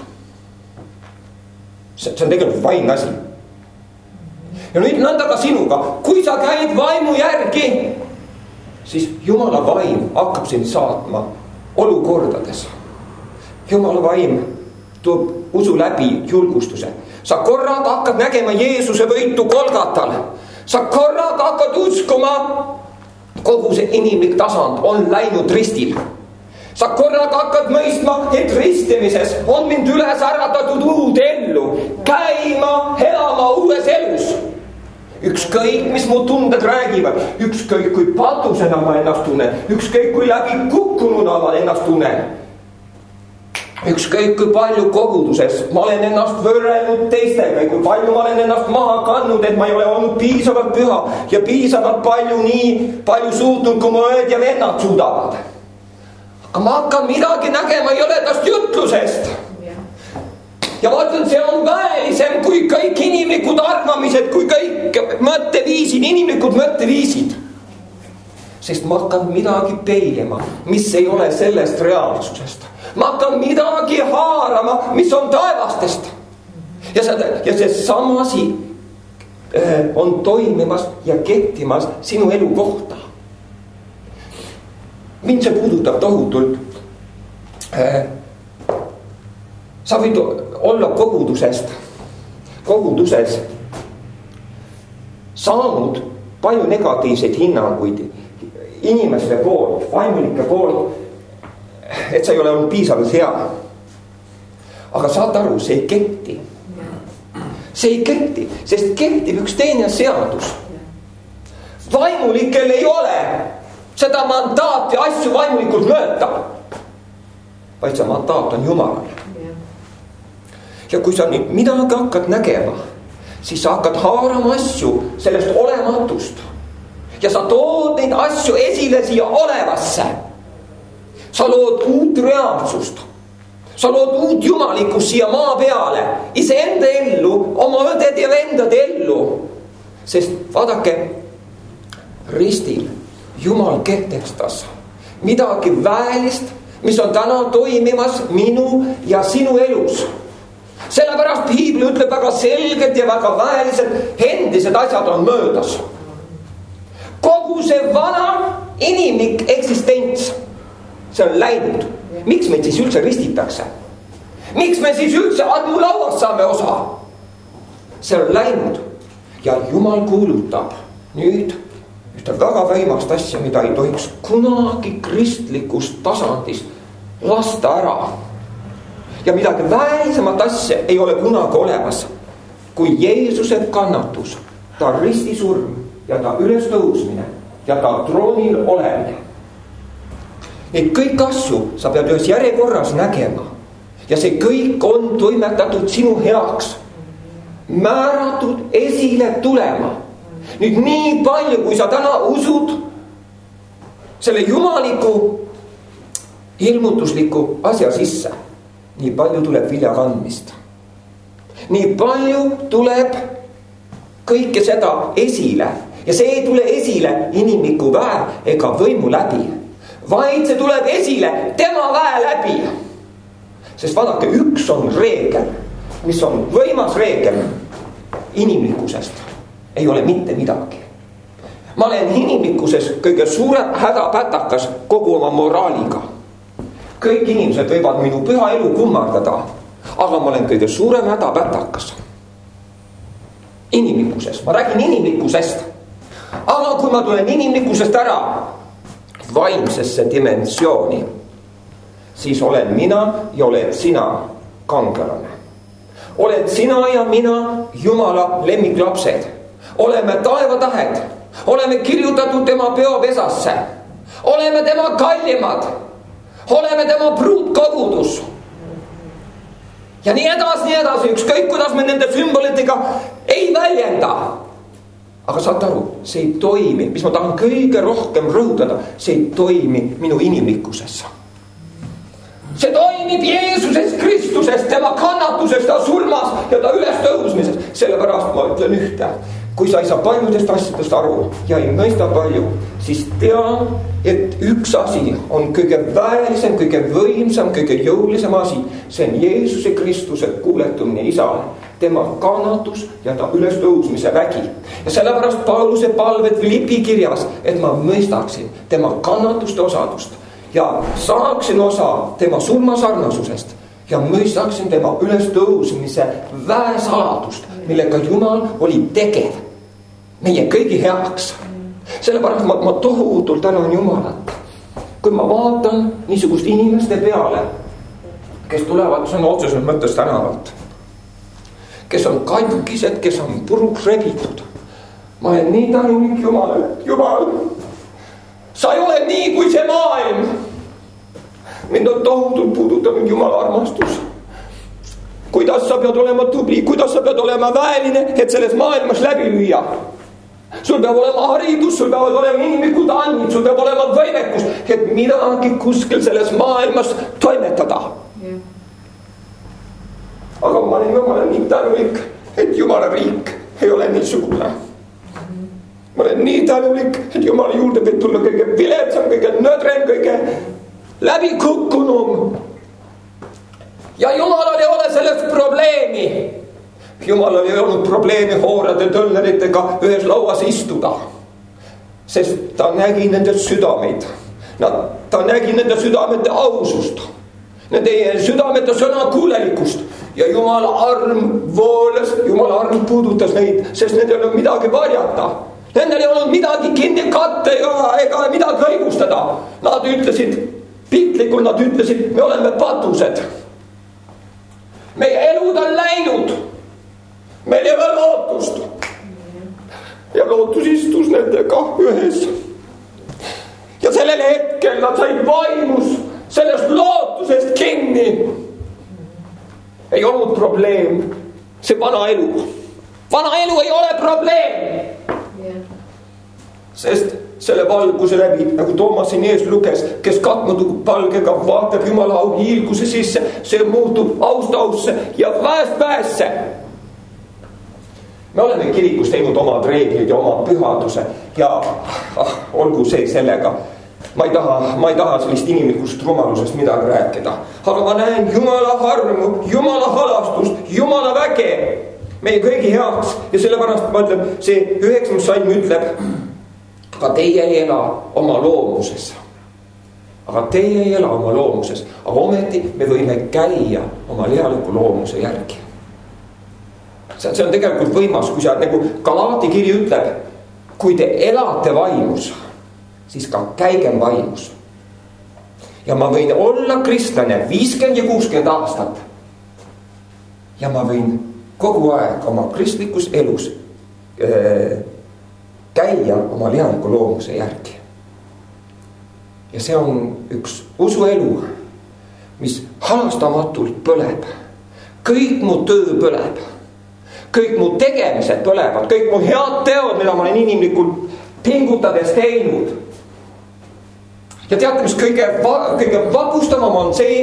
See on tegelikult vaimne asi. Ja nüüd nõnda ka sinuga. Kui sa käid vaimu järgi, siis Jumala vaim hakkab sind saatma olukordades. Jumala vaim toob usu läbi julgustuse. Sa korraga hakkad nägema Jeesuse võitu Golgatal. Sa korraga hakkad uskuma, kogu see inimlik tasand on läinud ristil. Sa korraga hakkad mõistma, et ristimises on mind üles äratatud uud ellu, käima, elama uues elus. Ükskõik, mis mu tunded räägivad, ükskõik kui patusena ma ennast tunnen, ükskõik kui läbi kukkununa ma ennast tunnen, ükskõik kui palju koguduses ma olen ennast võrrelnud teistega, kui palju ma olen ennast maha kannud, et ma ei ole olnud piisavalt püha ja piisavalt palju nii palju suutnud, kui mu ööd ja vennad suudavad. Aga ma hakkan midagi nägema jõledast jutlusest. Ja vaatan, see on väelisem kui kõik inimlikud arvamised, kui kõik mõtteviisid, inimlikud mõtteviisid. Sest ma hakkan midagi peilema, mis ei ole sellest reaalsusest. Ma hakkan midagi haarama, mis on taevastest. Ja see, ja see sama asi on toimimas ja kettimas sinu elu kohta. Mind see puudutab tohutult. Sa võid olla kogudusest, koguduses saanud palju negatiivseid hinnanguid inimeste poolt, vaimulike poolt, et sa ei ole olnud piisavalt hea. Aga saad aru, see ei ketti. See ei ketti, sest kehtib üks teine seadus. Vaimulikel ei ole seda mandaati asju vaimulikult mööda, vaid see mandaat on Jumalal. Ja kui sa nüüd midagi hakkad nägema, siis sa hakkad haarama asju sellest olematust. Ja sa tood neid asju esile siia olevasse. Sa lood uut reaalsust. Sa lood uut jumalikkust siia maa peale. Iseenda ellu, oma õded ja vendade ellu. Sest vaadake, ristil Jumal kehtestas midagi väelist, mis on täna toimimas minu ja sinu elus. Sellepärast Piibel ütleb väga selgelt ja väga väeliselt, endised asjad on möödas. Kogu see vana inimlik eksistents, see on läinud. Miks meid siis üldse ristitakse? Miks me siis üldse armulauast saame osa? See on läinud ja Jumal kuulutab nüüd ühte väga võimast asja, mida ei tohiks kunagi kristlikust tasandist lasta ära. Ja midagi väelisemat asja ei ole kunagi olemas, kui Jeesuse kannatus, ta ristisurm ja ta ülestõusmine ja ta troonil olemine. Neid kõik asju sa pead ühes järjekorras nägema ja see kõik on toimetatud sinu heaks, määratud esile tulema. Nüüd nii palju, kui sa täna usud selle jumaliku ilmutusliku asja sisse, nii palju tuleb vilja kandmist. nii palju tuleb kõike seda esile ja see ei tule esile inimliku väe ega võimu läbi, vaid see tuleb esile tema väe läbi. Sest vaadake, üks on reegel, mis on võimas reegel inimlikkusest, ei ole mitte midagi. Ma olen inimlikkuses kõige suurem hädapätakas kogu oma moraaliga. Kõik inimesed võivad minu püha elu kummardada, aga ma olen kõige suurem hädapätakas inimlikkuses. Ma räägin inimlikkusest. Aga kui ma tulen inimlikkusest ära vaimsesse dimensiooni, siis olen mina ja oled sina kangelane. Oled sina ja mina Jumala lemmiklapsed. Oleme taevatähed. Oleme kirjutatud tema peopesasse. Oleme tema kallimad. Oleme tema pruutkogudus. Ja nii edasi, nii edasi. Ükskõik kuidas me nende sümbolitega ei väljenda. Aga saate aru, see ei toimi. Mis ma tahan kõige rohkem rõhutada, see ei toimi minu inimlikkuses. See toimib Jeesuses Kristuses, tema kannatuses, ta surmas ja ta üles tõusmises. Sellepärast ma ütlen ühte. Kui sa ei saa paljudest asjadest aru ja ei mõista palju, siis tea, et üks asi on kõige väelisem, kõige võimsam, kõige jõulisem asi. See on Jeesuse Kristuse kuuletumine Isale, tema kannatus ja ta üles tõusmise vägi. Ja sellepärast Pauluse palved Filipi kirjas, et ma mõistaksin tema kannatuste osadust ja saaksin osa tema surmasarnasusest ja mõistaksin tema üles tõusmise väesaladust, millega Jumal oli tegev meie kõigi heaks. Sellepärast ma, ma tohutult tänan Jumalat. Kui ma vaatan niisugust inimeste peale, kes tulevad sõna otseses mõttes tänavalt, kes on katkised, kes on puruks rebitud. Ma olen nii tänulik Jumalale. Jumal, sa ei ole nii kui see maailm. Mind on tohutult puudutanud Jumala armastus. Kuidas sa pead olema tubli, kuidas sa pead olema väeline, et selles maailmas läbi lüüa. Sul peab olema haridus, sul peavad olema inimlikud andid, sul peab olema võimekus, et midagi kuskil selles maailmas toimetada. Yeah. Aga ma olen Jumala nii tänulik, et Jumala riik ei ole niisugune. Ma olen nii tänulik, et Jumala juurde võib tulla kõige viletsam, kõige nõdrem, kõige läbikukkunum. Ja Jumalal ei ole sellest probleemi. Jumalal ei olnud probleemi hoorade tölneritega ühes lauas istuda. Sest ta nägi nende südameid. Ta nägi nende südamete ausust. Nende südamete sõnakuulelikkust. Ja Jumala arm vooles, Jumala arm puudutas neid, sest nendel ei olnud midagi varjata. Nendel ei olnud midagi kinni katte ega, ega midagi õigustada. Nad ütlesid, piltlikult nad ütlesid, me oleme patused. Meie elud on läinud. Meil ei ole lootust. Ja lootus istus nendega ühes. Ja sellel hetkel nad said vaimus sellest lootusest kinni. Ei olnud probleem. See vana elu. Vana elu ei ole probleem. Sest selle valguse läbi, nagu Toomas siin ees luges, kes katmatu palgega vaatab Jumala au hiilguse sisse, see muutub aust ausse ja väest väesse. Me oleme kirikus teinud omad reeglid ja oma pühaduse ja ah, olgu see sellega. Ma ei taha, ma ei taha sellist inimlikust rumalusest midagi rääkida. Aga ma näen Jumala armu, Jumala halastust, Jumala väge meie kõigi heaks. Ja sellepärast ma ütlen, see üheksas salm ütleb, aga teie ei ela oma loomuses. Aga teie ei ela oma loomuses. Aga ometi me võime käia oma lihaliku loomuse järgi. See on tegelikult võimas, kui sa nagu Galaati kiri ütleb, kui te elate vaimus, siis ka käigem vaimus. Ja ma võin olla kristlane viiskümmend ja kuuskümmend aastat. Ja ma võin kogu aeg oma kristlikus elus äh, käia oma lihaliku loomuse järgi. Ja see on üks usuelu, mis halastamatult põleb. Kõik mu töö põleb. Kõik mu tegemised põlevad, kõik mu head teod, mida ma olen inimlikult pingutades teinud. Ja teate, mis kõige, kõige vapustavam on see,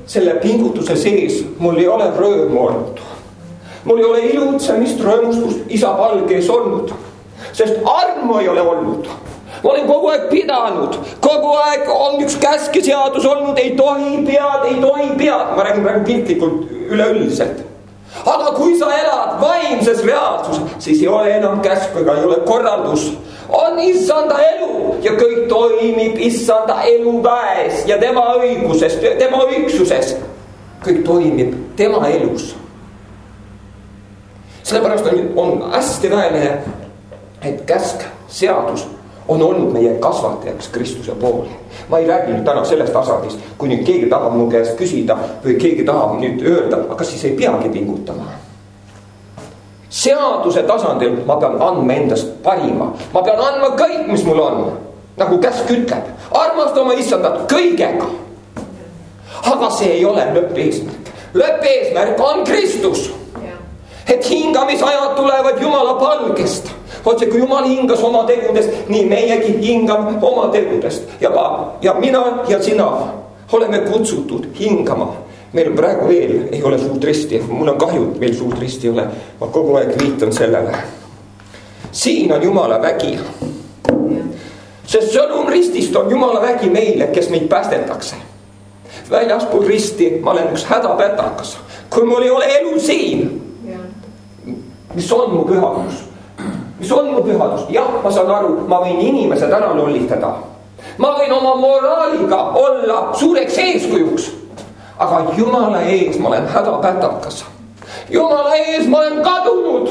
selle pingutuse sees mul ei ole rõõmu olnud. mul ei ole ilutsemist, rõõmustust isa palge ees olnud, sest armu ei ole olnud. ma olen kogu aeg pidanud, kogu aeg on üks käsk ja seadus olnud, ei tohi pead, ei tohi pead, ma räägin praegu piltlikult üleüldiselt. aga kui sa elad vaimses reaalsuses, siis ei ole enam käsku ega ei ole korraldus. on issanda elu ja kõik toimib issanda eluväes ja tema õiguses, tema üksuses. kõik toimib tema elus. sellepärast on, on hästi väeline, et käsk, seadus on olnud meie kasvatajaks Kristuse poole. ma ei räägi nüüd täna sellest tasandist, kui nüüd keegi tahab mu käest küsida või keegi tahab nüüd öelda, aga siis ei peagi pingutama. Seaduse tasandil ma pean andma endast parima, ma pean andma kõik, mis mul on, nagu käsk ütleb, armasta oma issandat kõigega. aga see ei ole lõppeesmärk. lõppeesmärk on Kristus, et hingamisajad tulevad Jumala palgest. otse kui Jumal hingas oma tegudest, nii meiegi hingame oma tegudest ja ma ja mina ja sina oleme kutsutud hingama. meil praegu veel ei ole suurt risti, mul on kahju, et meil suurt risti ei ole, ma kogu aeg viitan sellele. siin on Jumala vägi, sest sõnum ristist on Jumala vägi meile, kes meid päästetakse. väljaspool risti ma olen üks hädapätakas, kui mul ei ole elu siin. mis on mu pühadus? mis on mu pühadus? jah, ma saan aru, ma võin inimesed ära lollitada, ma võin oma moraaliga olla suureks eeskujuks, aga Jumala ees ma olen hädapätakas. Jumala ees ma olen kadunud.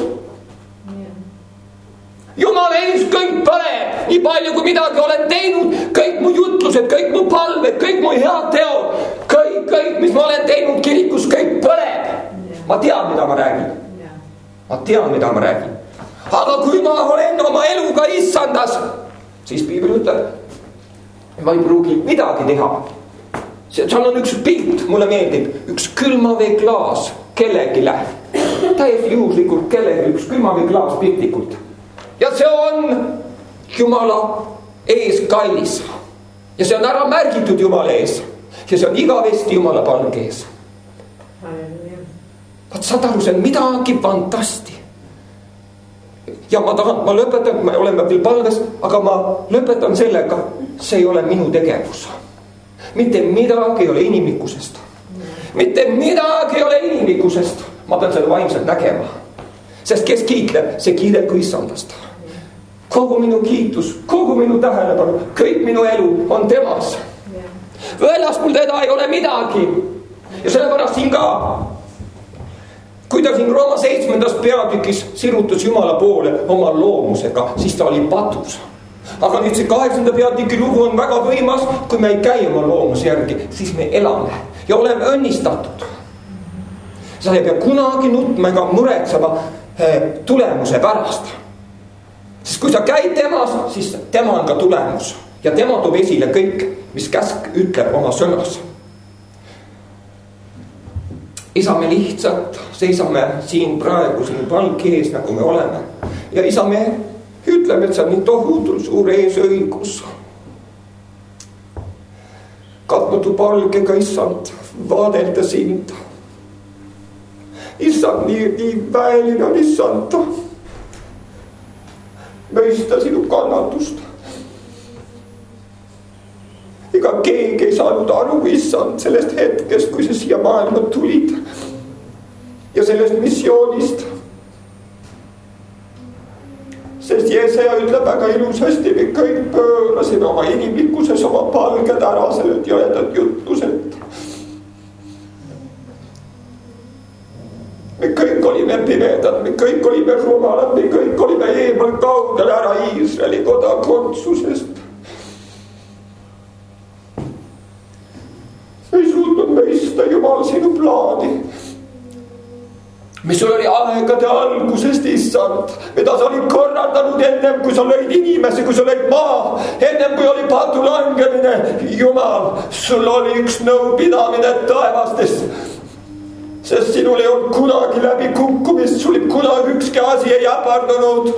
Jumala ees kõik põleb, nii palju kui midagi olen teinud, kõik mu jutlused, kõik mu palved, kõik mu head teod, kõik, kõik, mis ma olen teinud kirikus, kõik põleb. ma tean, mida ma räägin. ma tean, mida ma räägin. aga kui ma olen oma eluga issandas, siis piibel ütleb, ma ei pruugi midagi teha. seal on üks pilt, mulle meeldib, üks külmaveeklaas kellegile, täiesti juhuslikult kellelegi üks külmaveeklaas piltlikult. ja see on Jumala ees kallis ja see on ära märgitud Jumala ees ja see on igavesti Jumala palge ees. vaat saad aru, see on midagi fantasti. ja ma tahan, ma lõpetan, me oleme veel palves, aga ma lõpetan sellega, see ei ole minu tegevus. mitte midagi ei ole inimlikkusest. mitte midagi ei ole inimlikkusest. ma pean seda vaimselt nägema. sest kes kiitleb, see kiideb issandast. kogu minu kiitus, kogu minu tähelepanu, kõik minu elu on temas. väljaspool teda ei ole midagi. ja sellepärast siin ka, kui ta siin Rooma seitsmendas peatükis sirutas Jumala poole oma loomusega, siis ta oli patus. aga nüüd see kaheksanda peatüki lugu on väga võimas, kui me ei käi oma loomuse järgi, siis me elame ja oleme õnnistatud. sa ei pea kunagi nutma ega muretsema tulemuse pärast. sest kui sa käid temas, siis tema on ka tulemus ja tema toob esile kõik, mis käsk ütleb oma sõnas. isa, me lihtsalt seisame siin praegu siin palgi ees, nagu me oleme. ja isa, me ütleme, et see on nii tohutult suur eesõigus. katmatu palgega, issand, vaadelda sind. issand, nii, nii väeline on issand. mõista sinu kannatust. ega keegi ei saanud aru, issand, sellest hetkest, kui sa siia maailma tulid ja sellest missioonist. sest Jeesaja ütleb väga ilusasti, me kõik pöörasime oma inimlikkuses oma palged ära sellelt jõedat jutluselt. me kõik olime pimedad, me kõik olime rumalad, me kõik olime eemal kaugel ära Iisraeli kodakondsusest. ei suutnud mõista Jumal sinu plaani, mis sul oli aegade algusest, issand, mida sa olid korraldanud ennem, kui sa lõid inimese, kui sa lõid maa, ennem kui oli patu langemine. Jumal, sul oli üks nõupidamine taevastes, sest sinul ei olnud kunagi läbi kukkumist, sul kunagi ükski asi ei äpardunud.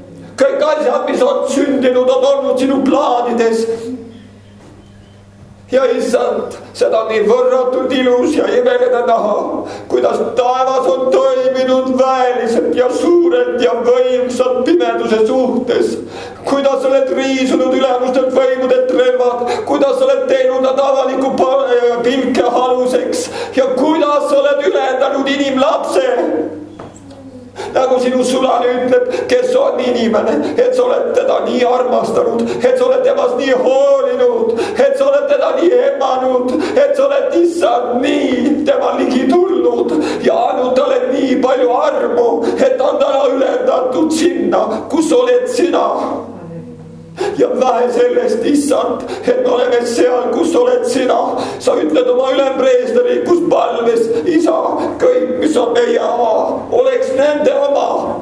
kõik asjad, mis on sündinud, on olnud sinu plaanides. ja issand, seda on nii võrratult ilus ja imeline näha, kuidas taevas on toiminud väeliselt ja suurelt ja võimsalt pimeduse suhtes. Kuidas oled riisunud ülemustelt võimudelt relvad, kuidas oled teinud nad avaliku pilke haluseks ja kuidas oled ülendanud inimlapse. Nagu sinu sulane ütleb, kes on inimene, et sa oled teda nii armastanud, et sa oled temast nii hoolinud, et sa oled teda nii emmanud, et sa oled issand nii tema ligi tulnud ja andnud talle nii palju armu, et on täna ülendatud sinna, kus oled sina. Ja vähe sellest, issand, et me oleme seal, kus oled sina. Sa ütled oma ülempreesteri, kus palves, isa, kõik, mis on meie oma, oleks nende oma.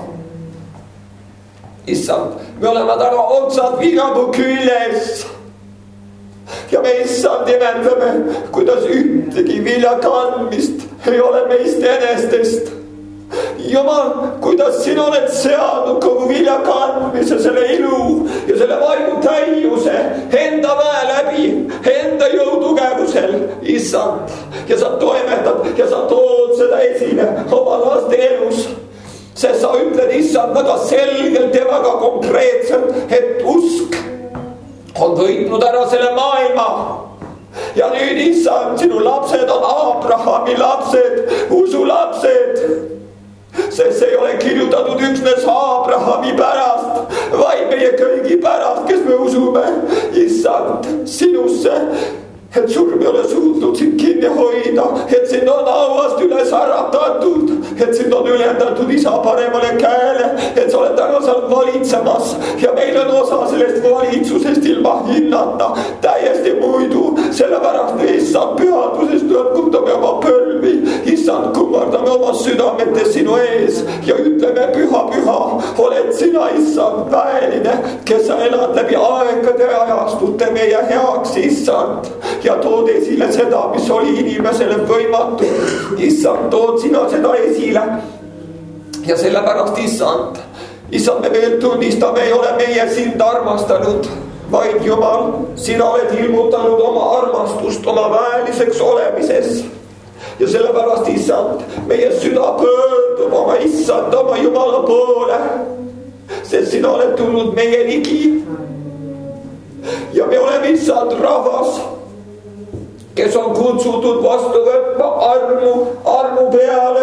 Issand, me oleme täna otsad viinapuu küljes. Ja me issand imetleme, kuidas ühtegi vilja kandmist ei ole meist enestest. Jumal, kuidas sina oled seadnud kogu vilja kandmise, selle ilu ja selle vaimu täiuse enda väe läbi, enda jõutugevusel, issand. Ja sa toimetad ja sa tood seda esile oma laste elus. Sest sa ütled, issand, väga selgelt ja väga konkreetselt, et usk on võitnud ära selle maailma. Ja nüüd, issand, sinu lapsed on Abrahami lapsed, usu lapsed. Sest see ei ole kirjutatud üksnes Abrahami pärast, vaid meie kõigi pärast, kes me usume, issand, sinusse, et surm ei ole suutnud sind kinni hoida, et sind on auast üles äratatud, et sind on ülendatud isa paremale käele, et sa oled täna seal valitsemas ja meil on osa sellest valitsusest ilma hinnata, täiesti muidu, sellepärast issand pühadusest lõtkutame oma põlvi, issand kummardame oma südametes sinu ees ja ütleme püha, püha, oled sina issand väeline, kes sa elad läbi aegade ajastute meie heaks, issand. Ja tood esile seda, mis oli inimesele võimatu. Issand, tood sina seda esile. Ja sellepärast, issand, issand, me veel tunnistame, ei ole meie sind armastanud, vaid Jumal, sina oled ilmutanud oma armastust oma väeliseks olemises. Ja sellepärast, issand, meie süda pöördub oma issand, oma Jumala poole, sest sina oled tulnud meie ligi. Ja me oleme issand rahvas, kes on kutsutud vastu võtma armu, armu peale.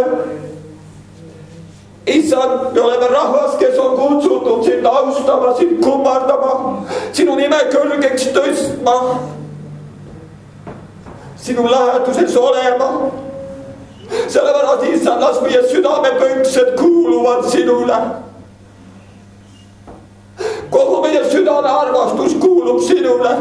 Issand, me oleme rahvas, kes on kutsutud sind austama, sind kummardama, sinu nime kõrgeks tõstma, sinu läheduses olema. Sellepärast, issand, las meie südamepõksed kuuluvad sinule. Kogu meie südame armastus kuulub sinule.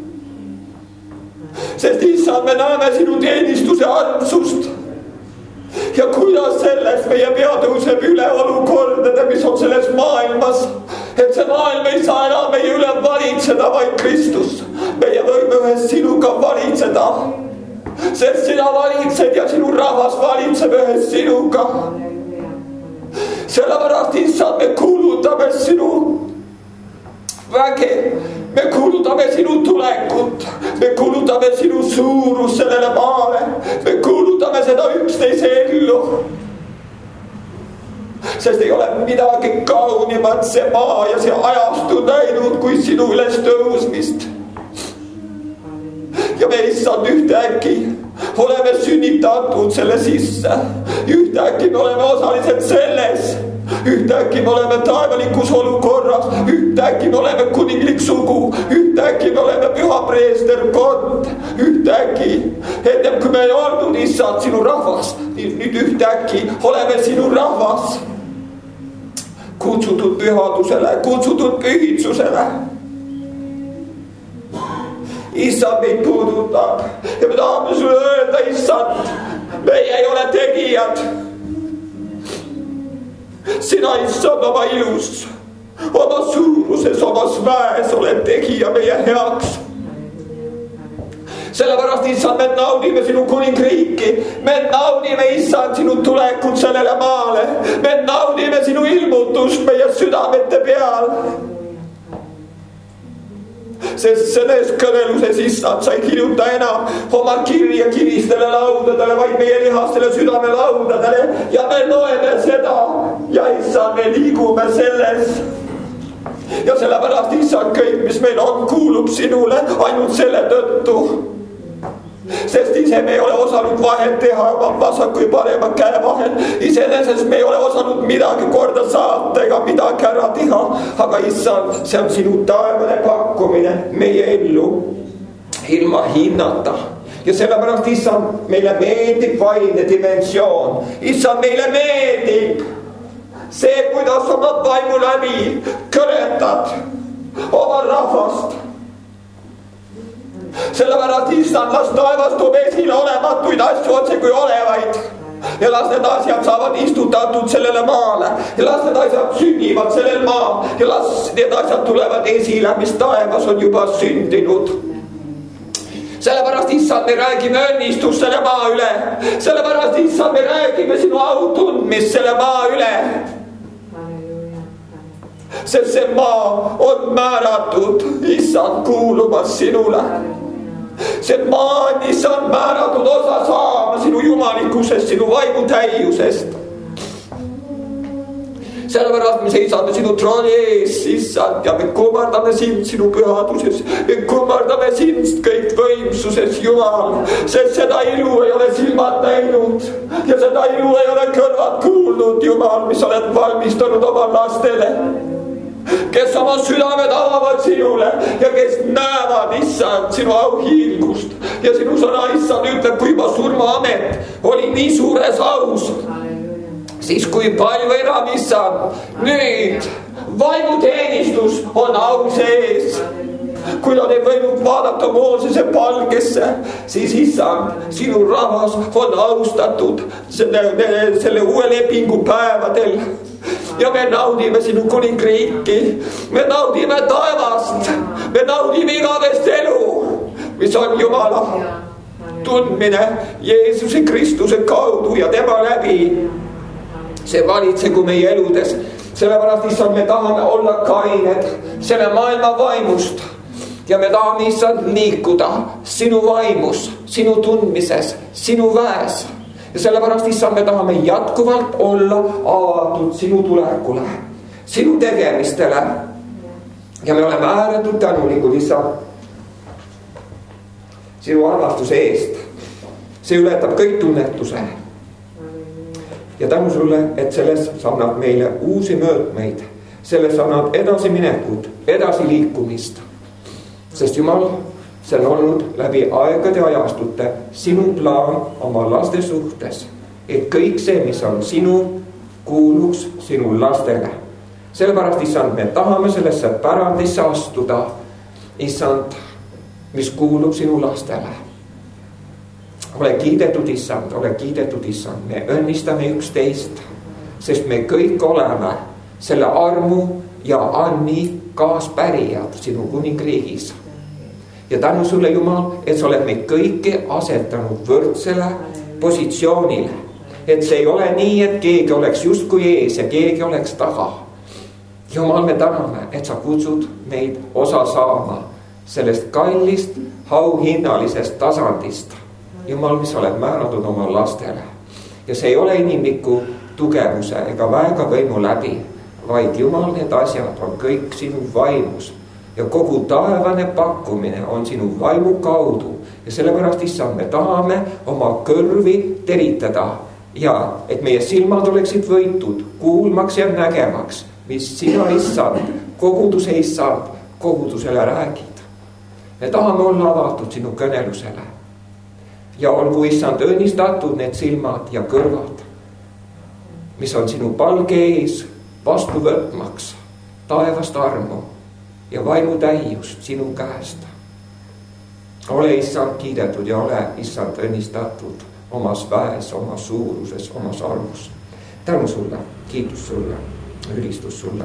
Sest issand, me näeme sinu teenistuse armsust ja kuidas sellest meie pea tõuseb üle olukordade, mis on selles maailmas, et see maailm ei saa enam meie üle valitseda, vaid Kristus. Meie võime ühes sinuga valitseda, sest sina valitsed ja sinu rahvas valitseb ühes sinuga. Sellepärast, issand, me kuulutame sinu väge, me kuulutame sinu tulekut, me kuulutame sinu suurus sellele maale, me kuulutame seda üksteise ellu. Sest ei ole midagi kaunimat see maa ja see ajastu näinud kui sinu üles tõusmist. Ja me issand ühtäkki oleme sünnitatud selle sisse, ühtäkki me oleme osalised selles. Ühtäkki me oleme taevalikus olukorras, ühtäkki me oleme kuninglik sugu, ühtäkki me oleme püha preesterkond, ühtäkki, ennem kui me ei olnud issand sinu rahvas, nüüd ühtäkki oleme sinu rahvas, kutsutud pühadusele, kutsutud pühitsusele. Issand meid puudutab ja me tahame sulle öelda, issand, meie ei ole tegijad. Sina issand oma ilus, oma suuruses, oma väes oled tegija meie heaks. Sellepärast, issand, me naudime sinu kuningriiki, me naudime, issand, sinu tulekut sellele maale, me naudime sinu ilmutust meie südamete peal. sest selles kõneluses issand, sa ei kirjuta enam oma kirja kivistele laudadele, vaid meie lihastele südame laudadele ja me loeme seda ja issand, me liigume selles. Ja sellepärast issand, kõik, mis meil on, kuulub sinule ainult selle tõttu. Sest ise me ei ole osanud vahet teha oma vasaku ja parema käe vahel. Iseenesest me ei ole osanud midagi korda saata ega midagi ära teha. Aga issand, see on sinu taevane pakkumine meie ellu ilma hinnata. Ja sellepärast issand, meile meeldib vaimne dimensioon. Issand, meile meeldib see, kuidas oma vaimu läbi kõretad oma rahvast. Sellepärast issand, las taevas toob esile olematuid asju otse kui olevaid. Ja las need asjad saavad istutatud sellele maale. Ja las need asjad sünnivad sellel maa. Ja las need asjad tulevad esile, mis taevas on juba sündinud. Sellepärast issand, me räägime õnnistust selle maa üle. Sellepärast issand, me räägime sinu au tundmist selle maa üle. Sest see maa on määratud issand kuulumas sinule. See maa on issand määratud osa saama sinu jumalikusest, sinu vaimu täiusest. Sellepärast me seisame sinu trooni ees, issand, ja me kummardame sind sinu pühaduses. Me kummardame sind kõik võimsuses, Jumal. Sest seda ilu ei ole silmad näinud ja seda ilu ei ole kõrvad kuulnud, Jumal, mis oled valmistanud oma lastele, kes oma südamed avavad sinule ja kes näevad, issand, sinu auhiilgust. Ja sinu sõna, issand, ütleb, kui juba surmaamet oli nii suures aus, siis kui palju enam, issand, nüüd vaimuteenistus on au sees. Kui nad ei võinud vaadata Moosese palgesse, siis issand, sinu rahvas on austatud selle, selle uue lepingu päevadel. Ja me naudime sinu kuningriiki, me naudime taevast, me naudime igavest elu, mis on Jumala tundmine Jeesuse Kristuse kaudu ja tema läbi. See valitsegu meie eludes. Sellepärast, issand, me tahame olla kained selle maailma vaimust. Ja me tahame, issand, liikuda sinu vaimus, sinu tundmises, sinu väes. Ja sellepärast, issand, me tahame jätkuvalt olla avatud sinu tulekule, sinu tegemistele. Ja me oleme ääretult tänulikud, issand, sinu armastuse eest. See ületab kõik tunnetuse. Ja tänu sulle, et selles annab meile uusi möötmeid. Selles annab edasi minekut, edasi liikumist. Sest Jumal, see on olnud läbi aegade ajastute sinu plaan oma laste suhtes. Et kõik see, mis on sinu, kuuluks sinu lastele. Sellepärast, issand, me tahame sellesse pärandisse astuda, issand, mis kuulub sinu lastele. Ole kiidetud, issand, ole kiidetud, issand. Me õnnistame üksteist, sest me kõik oleme selle armu ja anni kaaspärijad sinu kuningriigis. Ja tänu sulle, Jumal, et sa oled meid kõiki asetanud võrdsele positsioonile. Et see ei ole nii, et keegi oleks justkui ees ja keegi oleks taga. Jumal, me täname, et sa kutsud meid osa saama sellest kallist, auhinnalisest tasandist. Jumal, mis oled määratud oma lastele. Ja see ei ole inimliku tugevuse ega väega võimu läbi, vaid Jumal, need asjad on kõik sinu vaimus. Ja kogu taevane pakkumine on sinu vaimu kaudu. Ja sellepärast, issand, me tahame oma kõrvi teritada. Ja et meie silmad oleksid võitud kuulmaks ja nägemaks, mis sina, issand, koguduse issand, kogudusele räägid. Me tahame olla avatud sinu kõnelusele. Ja olgu, issand, õnnistatud need silmad ja kõrvad, mis on sinu palge ees vastu võtmaks taevast armu ja vaimu täiust sinu käest. Ole, issand, kiidetud ja ole, issand, õnnistatud omas väes, omas suuruses, omas armus. Tänu sulle, kiitus sulle, ülistus sulle.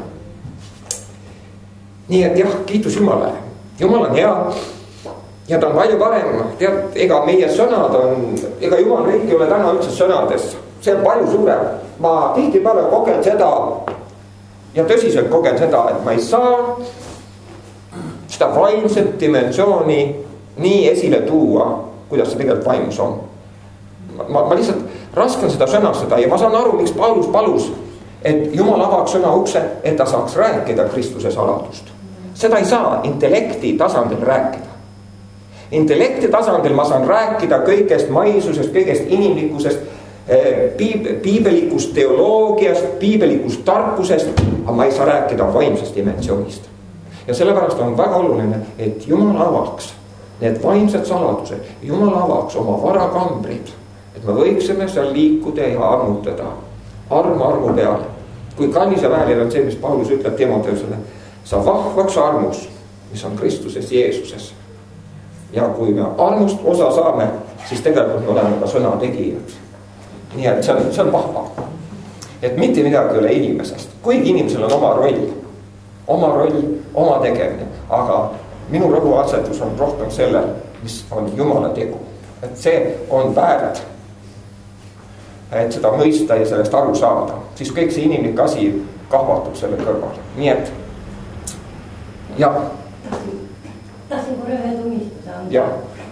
Nii et jah, kiitus Jumalale. Jumal on hea ja ta on palju parem. Tead, ega meie sõnad on, ega Jumal riik ei ole täna üldse sõnades. See on palju suurem. Ma tihti peale kogen seda ja tõsiselt kogen seda, et ma ei saa seda vaimset dimensiooni nii esile tuua, kuidas see tegelikult vaimus on. Ma, ma lihtsalt raskan seda sõnastada ja ma saan aru, miks Paulus palus, et Jumal avaks sõna ukse, et ta saaks rääkida Kristuse saladust. Seda ei saa intellekti tasandil rääkida. Intellekti tasandil ma saan rääkida kõigest maisusest, kõigest inimlikkusest, piib, piibelikust teoloogiast, piibelikust tarkusest, aga ma ei saa rääkida vaimsest dimensioonist. Ja sellepärast on väga oluline, et Jumal avaks need vaimsed saladused, Jumal avaks oma varakambrid, et me võiksime seal liikuda ja armutada arm armu peale. Kui kallis ja vääriline on see, mis Paulus ütleb Timoteusele, sa vahvaks armus, mis on Kristuses Jeesuses. Ja kui me armust osa saame, siis tegelikult me oleme ka sõna tegijad. Nii et see on, see on vahva. Et mitte midagi ei ole inimesest, kuigi inimesel on oma roll, oma roll, oma tegemine, aga minu rõhuasetus on rohkem sellel, mis on Jumala tegu. Et see on väärt, et seda mõista ja sellest aru saada, siis kõik see inimlik asi kahvatub selle kõrval. Nii et ja tahtsin korra ühe tunnistuse anda. Ja.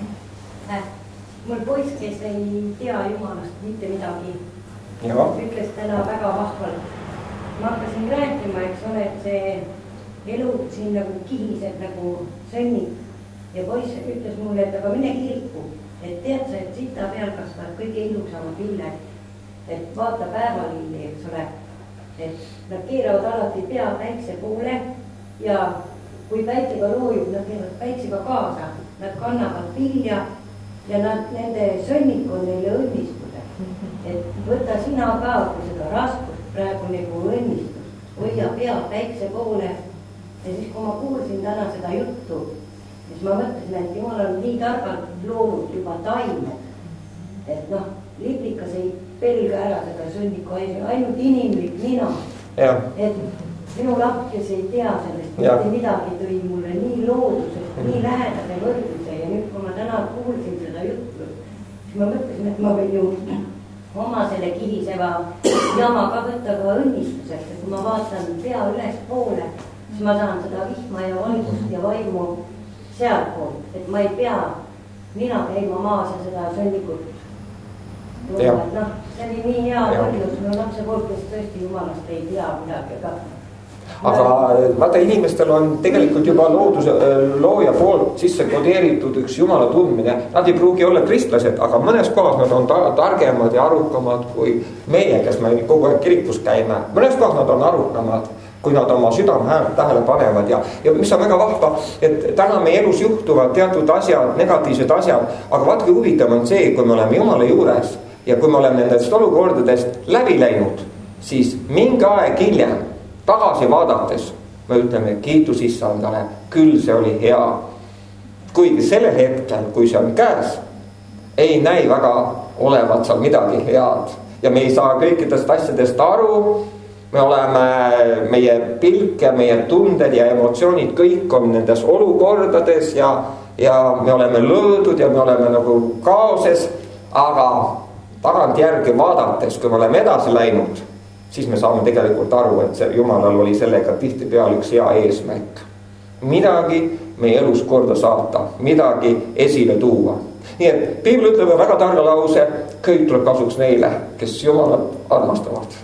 Äh, mul poiss, kes ei tea Jumalast mitte midagi, ja. Ütles täna väga vahvalt. Ma hakkasin rääkima, eks ole, et see elu siin nagu kihiseb nagu sõnnik. Ja poiss ütles mulle, et aga mine kirku, et tead sa, et sita peal kasvavad kõige ilusamad lilled. Et vaata päevalilli, eks ole, et nad keeravad alati pea päikse poole ja kui päikega loojub, nad keeravad päiksega kaasa, nad kannavad vilja ja nad, nende sõnnik on neile õnnistuse. Et võta sina ka, kui seda raskust praegu nagu õnnistust, hoia pea päikse poole. Ja siis, kui ma kuulsin täna seda juttu, siis ma mõtlesin, et Jumal on nii targalt loonud juba taimed, et noh, liblikas ei pelga ära seda sõnniku, ainult inimlik nina. Ja. Et minu laps, kes ei tea sellest, mitte midagi tõi mulle nii loodusest, nii lähedase võrdluse ja nüüd, kui ma täna kuulsin seda juttu, siis ma mõtlesin, et ma võin ju oma selle kihiseva jama ka võtta ka õnnistuseks, et kui ma vaatan pea üles poole, siis ma saan seda vihma ja valgust ja vaimu sealt poolt, et ma ei pea mina käima maas ja seda sõnnikut. No, see oli nii hea võrdlus minu lapse poolt, kes tõesti Jumalast ei tea midagi, aga aga vaata, inimestel on tegelikult juba looduse looja poolt sisse kodeeritud üks Jumala tundmine. Nad ei pruugi olla kristlased, aga mõnes kohas nad on ta- targemad ja arukamad kui meie, kes me kogu aeg kirikus käime. Mõnes kohas nad on arukamad, kui nad oma südame häält tähele panevad ja, ja mis on väga vahva, et täna meie elus juhtuvad teatud asjad, negatiivsed asjad, aga vaatke huvitav on see, kui me oleme Jumala juures ja kui me oleme nendest olukordadest läbi läinud, siis mingi aeg hiljem tagasi vaadates me ütleme kiitus Issandale, küll see oli hea. Kuigi sellel hetkel, kui see on käes, ei näi väga olevat seal midagi head ja me ei saa kõikidest asjadest aru. Me oleme, meie pilk ja meie tunded ja emotsioonid kõik on nendes olukordades ja, ja me oleme löödud ja me oleme nagu kaoses, aga tagant järgi vaadates, kui me oleme edasi läinud, siis me saame tegelikult aru, et see Jumalal oli sellega tihti peal üks hea eesmärk. Midagi meie elus korda saata, midagi esile tuua. Nii et Piibel ütleb väga targa lause, kõik tuleb kasuks neile, kes Jumalat armastavad.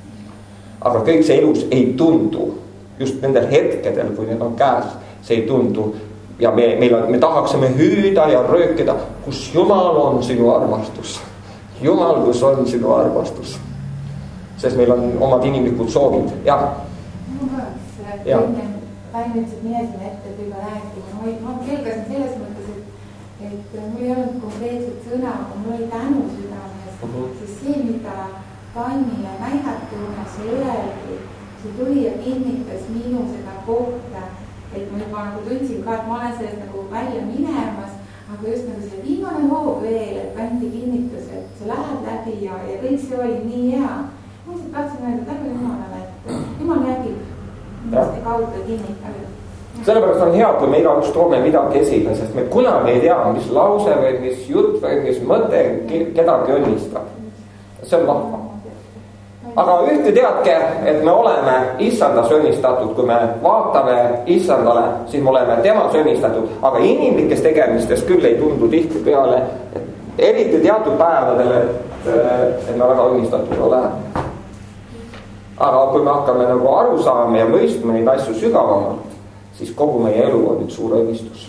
Aga kõik see elus ei tundu, just nendel hetkedel, kui need on käes, see ei tundu. Ja me, meil on, me tahaksime hüüda ja röökida, kus Jumal on sinu armastus. Jumal, kus on sinu armastus. Sest meil on omad inimlikud soovid. Jah. Ma oleks enne päimetsed mine sinna ette juba rääkima. Ma kelgasin selles mõttes, et, et mul ei olnud konkreetset sõna, mul oli tänu südames. Uh-huh. Sest see, mida Tannile näidatuna see öeldi, see tuli ja kinnitas minu seda kohta, et ma juba nagu tundsin ka, et ma olen sellest nagu välja minemas, aga just nagu see viimane hoog veel, et Tanti kinnitas, et see läheb läbi ja, ja kõik see oli nii hea. Ma lihtsalt tahtsin öelda tänu Jumalale, et Jumal nägib, milliste kaudu kinnitab. Sellepärast on hea, kui me iga üks toome midagi esile, sest me kunagi ei tea, mis lause või mis jutt või mis mõte kedagi õnnistab. See on vahva. Ma aga ühte teadke, et me oleme issandas õnnistatud, kui me vaatame issandale, siis me oleme tema õnnistatud, aga inimlikes tegemistes küll ei tundu tihtipeale, eriti teatud päevadel, et, et me väga õnnistatud oleme. Aga kui me hakkame nagu aru saama ja mõistma neid asju sügavamalt, siis kogu meie elu on üks suur õnnistus.